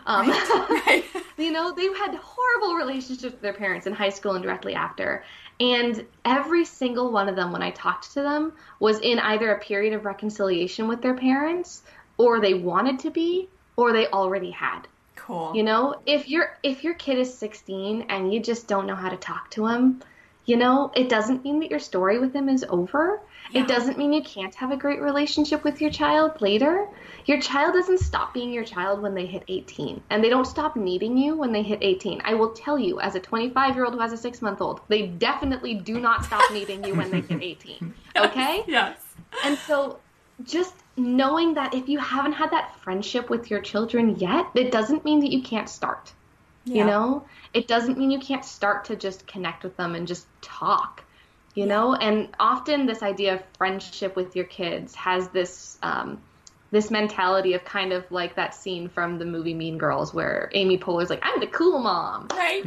Speaker 3: You know, they had horrible relationships with their parents in high school and directly after. And every single one of them, when I talked to them, was in either a period of reconciliation with their parents, or they wanted to be, or they already had.
Speaker 1: Cool.
Speaker 3: You know, if your kid is 16 and you just don't know how to talk to him, you know, it doesn't mean that your story with him is over. Yeah. It doesn't mean you can't have a great relationship with your child later. Your child doesn't stop being your child when they hit 18, and they don't stop needing you when they hit 18. I will tell you, as a 25-year-old who has a 6-month-old, they definitely do not stop needing you when they hit 18. Okay?
Speaker 1: Yes.
Speaker 3: And so just knowing that if you haven't had that friendship with your children yet, it doesn't mean that you can't start. You know, it doesn't mean you can't start to just connect with them and just talk, you know, and often this idea of friendship with your kids has this, this mentality of kind of like that scene from the movie Mean Girls where Amy Poehler's like, I'm the cool mom, right?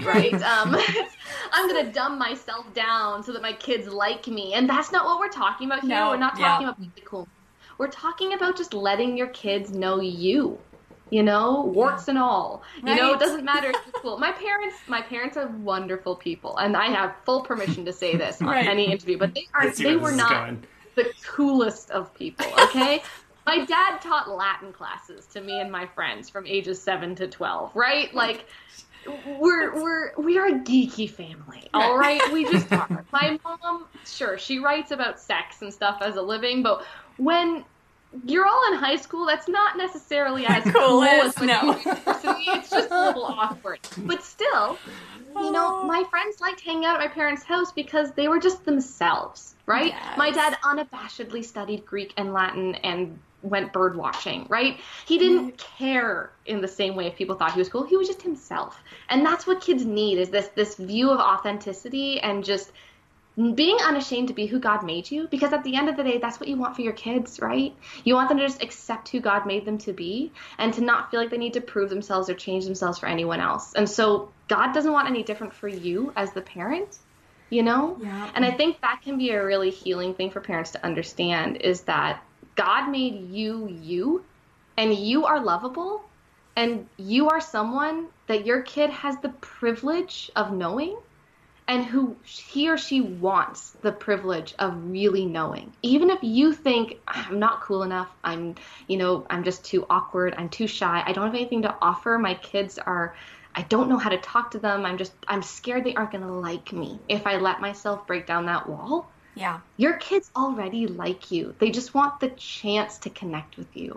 Speaker 3: I'm going to dumb myself down so that my kids like me. And that's not what we're talking about here. No, we're not talking about being the cool mom. We're talking about just letting your kids know you. You know, warts and all. You know, it doesn't matter if you're cool. My parents are wonderful people, and I have full permission to say this on any interview, but they were not the coolest of people, okay? My dad taught Latin classes to me and my friends from ages 7 to 12, right? Like, we are a geeky family, all right? We just are. My mom, sure, she writes about sex and stuff as a living, but when you're all in high school, that's not necessarily as cool as when you're in university. It's just a little awkward. But still, you know, my friends liked hanging out at my parents' house because they were just themselves, right? Yes. My dad unabashedly studied Greek and Latin and went bird watching, right? He didn't care in the same way if people thought he was cool. He was just himself. And that's what kids need, is this view of authenticity and just being unashamed to be who God made you. Because at the end of the day, that's what you want for your kids, right? You want them to just accept who God made them to be and to not feel like they need to prove themselves or change themselves for anyone else. And so God doesn't want any different for you as the parent, you know? Yeah. And I think that can be a really healing thing for parents to understand, is that God made you, and you are lovable, and you are someone that your kid has the privilege of knowing, and who he or she wants the privilege of really knowing. Even if you think, I'm not cool enough, I'm just too awkward, I'm too shy, I don't have anything to offer, my kids I don't know how to talk to them, I'm scared they aren't going to like me if I let myself break down that wall. Yeah. Your kids already like you. They just want the chance to connect with you.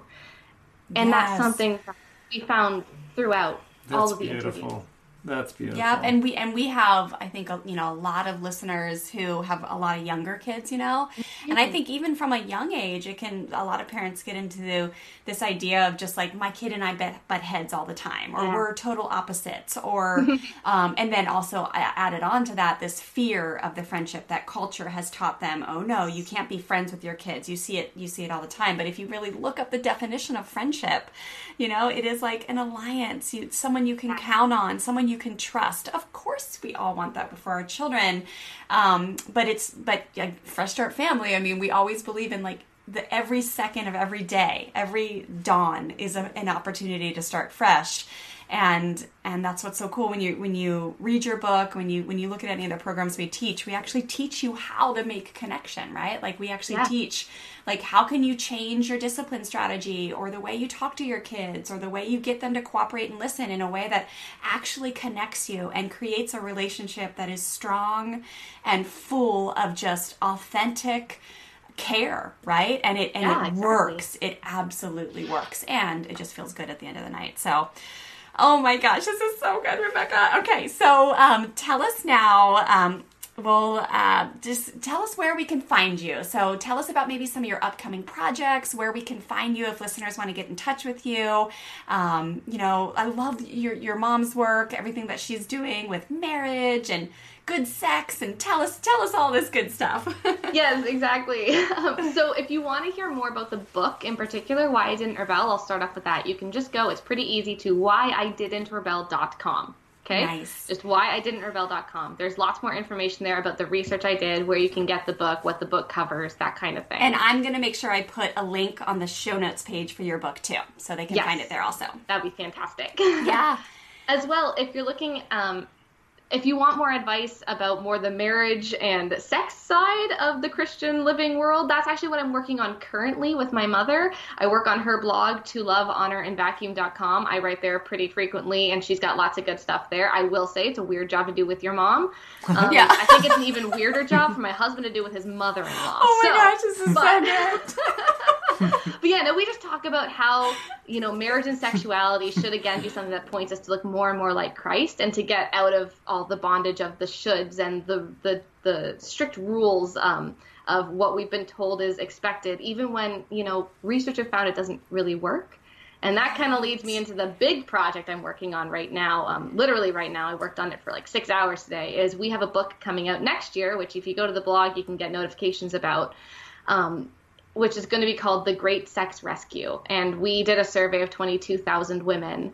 Speaker 3: And that's something that we found throughout all of the interviews.
Speaker 6: That's beautiful.
Speaker 1: Yeah, and we have, I think, a lot of listeners who have a lot of younger kids, Mm-hmm. And I think even from a young age, a lot of parents get into this idea of just like, my kid and I butt heads all the time, or we're total opposites, or, and then also I added on to that, this fear of the friendship that culture has taught them. Oh no, you can't be friends with your kids. You see it all the time. But if you really look up the definition of friendship, it is like an alliance, someone you can count on, someone you can trust. Of course, we all want that for our children. But Fresh Start Family, I mean, we always believe in like every second of every day, every dawn is an opportunity to start fresh. And that's what's so cool when you read your book, when you look at any of the programs we actually teach you how to make connection, right? Like we actually teach, like, how can you change your discipline strategy, or the way you talk to your kids, or the way you get them to cooperate and listen in a way that actually connects you and creates a relationship that is strong and full of just authentic care, right? And it works. It absolutely works. And it just feels good at the end of the night. So, oh my gosh, this is so good, Rebecca. Okay, so tell us now, just tell us where we can find you. So tell us about maybe some of your upcoming projects, where we can find you if listeners want to get in touch with you. I love your mom's work, everything that she's doing with marriage and good sex, and tell us all this good stuff.
Speaker 3: Yes, exactly. So if you want to hear more about the book in particular, Why I Didn't Rebel, I'll start off with that. You can just go, it's pretty easy, to whyididn'trebel.com. Okay? Nice. Just whyididn'trebel.com. There's lots more information there about the research I did, where you can get the book, what the book covers, that kind of thing.
Speaker 1: And I'm going to make sure I put a link on the show notes page for your book too, so they can find it there also.
Speaker 3: That'd be fantastic.
Speaker 1: Yeah.
Speaker 3: As well, if you're looking, if you want more advice about more the marriage and sex side of the Christian living world, that's actually what I'm working on currently with my mother. I work on her blog, tolovehonorandvacuum.com. I write there pretty frequently, and she's got lots of good stuff there. I will say it's a weird job to do with your mom. I think it's an even weirder job for my husband to do with his mother-in-law.
Speaker 1: Oh my gosh, this is so good.
Speaker 3: But yeah, no, we just talk about how, marriage and sexuality should again be something that points us to look more and more like Christ, and to get out of all the bondage of the shoulds and the strict rules of what we've been told is expected, even when, research have found it doesn't really work. And that kind of leads me into the big project I'm working on right now. Literally right now, I worked on it for like 6 hours today, is we have a book coming out next year, which if you go to the blog, you can get notifications about, which is going to be called The Great Sex Rescue. And we did a survey of 22,000 women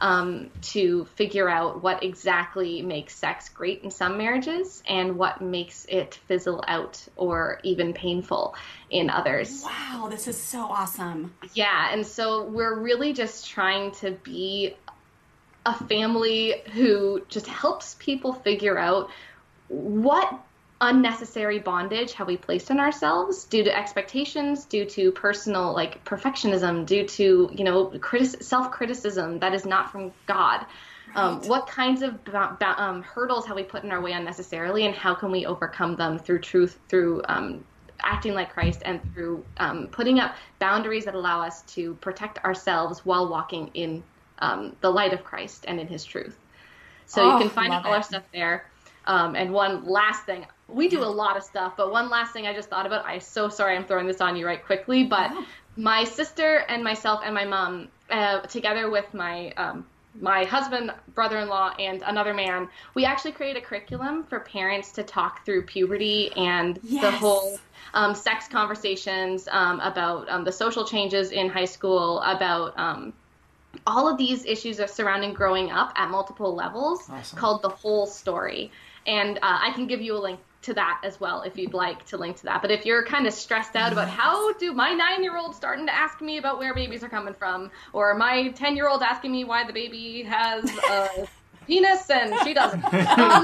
Speaker 3: to figure out what exactly makes sex great in some marriages and what makes it fizzle out or even painful in others.
Speaker 1: Wow, this is so awesome.
Speaker 3: Yeah, and so we're really just trying to be a family who just helps people figure out what unnecessary bondage have we placed on ourselves due to expectations, due to personal perfectionism, due to self-criticism that is not from God, What kinds of hurdles have we put in our way unnecessarily, and how can we overcome them through truth, through acting like Christ, and through putting up boundaries that allow us to protect ourselves while walking in the light of Christ and in his truth. So you can find all our stuff there. And one last thing, we do a lot of stuff, but one last thing I just thought about, I'm so sorry I'm throwing this on you right quickly, but my sister and myself and my mom, together with my husband, brother-in-law, and another man, we actually created a curriculum for parents to talk through puberty and the whole sex conversations, about the social changes in high school, about all of these issues surrounding growing up at multiple levels, called The Whole Story. And I can give you a link to that as well if you'd like to link to that. But if you're kind of stressed out about how do my 9-year-old starting to ask me about where babies are coming from, or my 10-year-old asking me why the baby has a penis and she doesn't. Do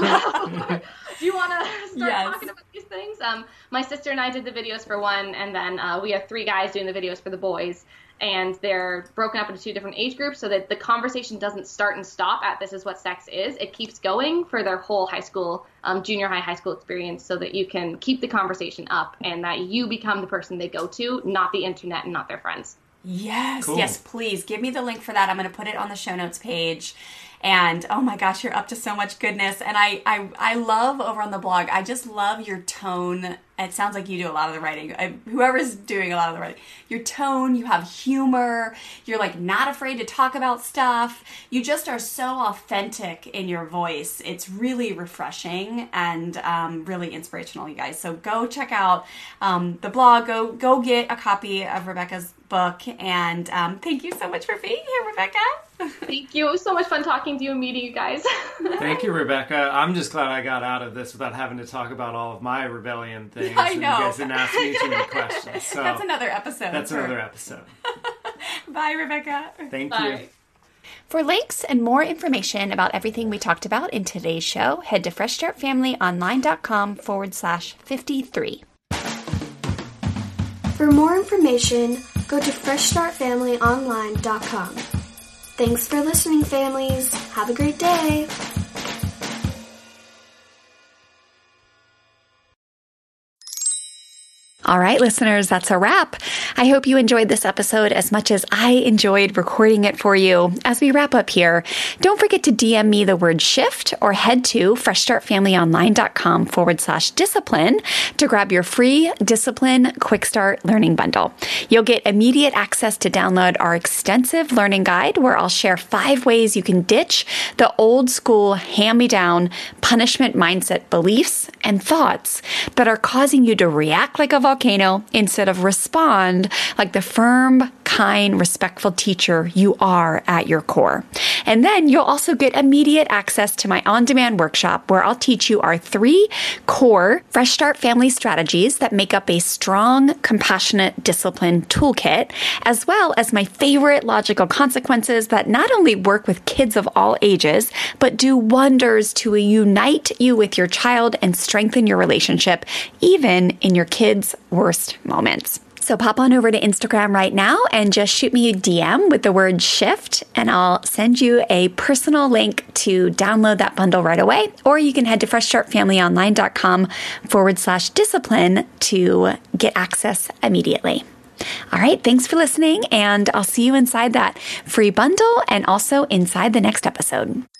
Speaker 3: you want to start talking about these things? My sister and I did the videos for one, and then we have 3 guys doing the videos for the boys. And they're broken up into 2 different age groups so that the conversation doesn't start and stop at this is what sex is. It keeps going for their whole high school, junior high school experience, so that you can keep the conversation up and that you become the person they go to, not the internet and not their friends.
Speaker 1: Yes, yes, please. Give me the link for that. I'm going to put it on the show notes page. And oh my gosh, you're up to so much goodness. And I love over on the blog, I just love your tone. It sounds like you do a lot of the writing. Whoever's doing a lot of the writing. Your tone, you have humor. You're like not afraid to talk about stuff. You just are so authentic in your voice. It's really refreshing and really inspirational, you guys. So go check out the blog. Go get a copy of Rebecca's book. And thank you so much for being here, Rebecca.
Speaker 3: Thank you. It was so much fun talking to you and meeting you guys.
Speaker 6: Thank you, Rebecca. I'm just glad I got out of this without having to talk about all of my rebellion things.
Speaker 1: I know.
Speaker 6: And you guys didn't ask me too many questions. So
Speaker 1: that's another episode. Bye, Rebecca.
Speaker 6: Thank you.
Speaker 1: For links and more information about everything we talked about in today's show, head to freshstartfamilyonline.com/53.
Speaker 2: For more information, go to freshstartfamilyonline.com. Thanks for listening, families. Have a great day.
Speaker 1: All right, listeners, that's a wrap. I hope you enjoyed this episode as much as I enjoyed recording it for you. As we wrap up here, don't forget to DM me the word shift or head to freshstartfamilyonline.com/discipline to grab your free Discipline Quick Start Learning Bundle. You'll get immediate access to download our extensive learning guide where I'll share 5 ways you can ditch the old school hand-me-down punishment mindset beliefs and thoughts that are causing you to react like a volcano instead of respond like the firm, kind, respectful teacher you are at your core. And then you'll also get immediate access to my on-demand workshop where I'll teach you our 3 core Fresh Start family strategies that make up a strong, compassionate discipline toolkit, as well as my favorite logical consequences that not only work with kids of all ages, but do wonders to unite you with your child and strengthen your relationship, even in your kids' worst moments. So pop on over to Instagram right now and just shoot me a DM with the word shift, and I'll send you a personal link to download that bundle right away. Or you can head to freshstartfamilyonline.com/discipline to get access immediately. All right, thanks for listening, and I'll see you inside that free bundle and also inside the next episode.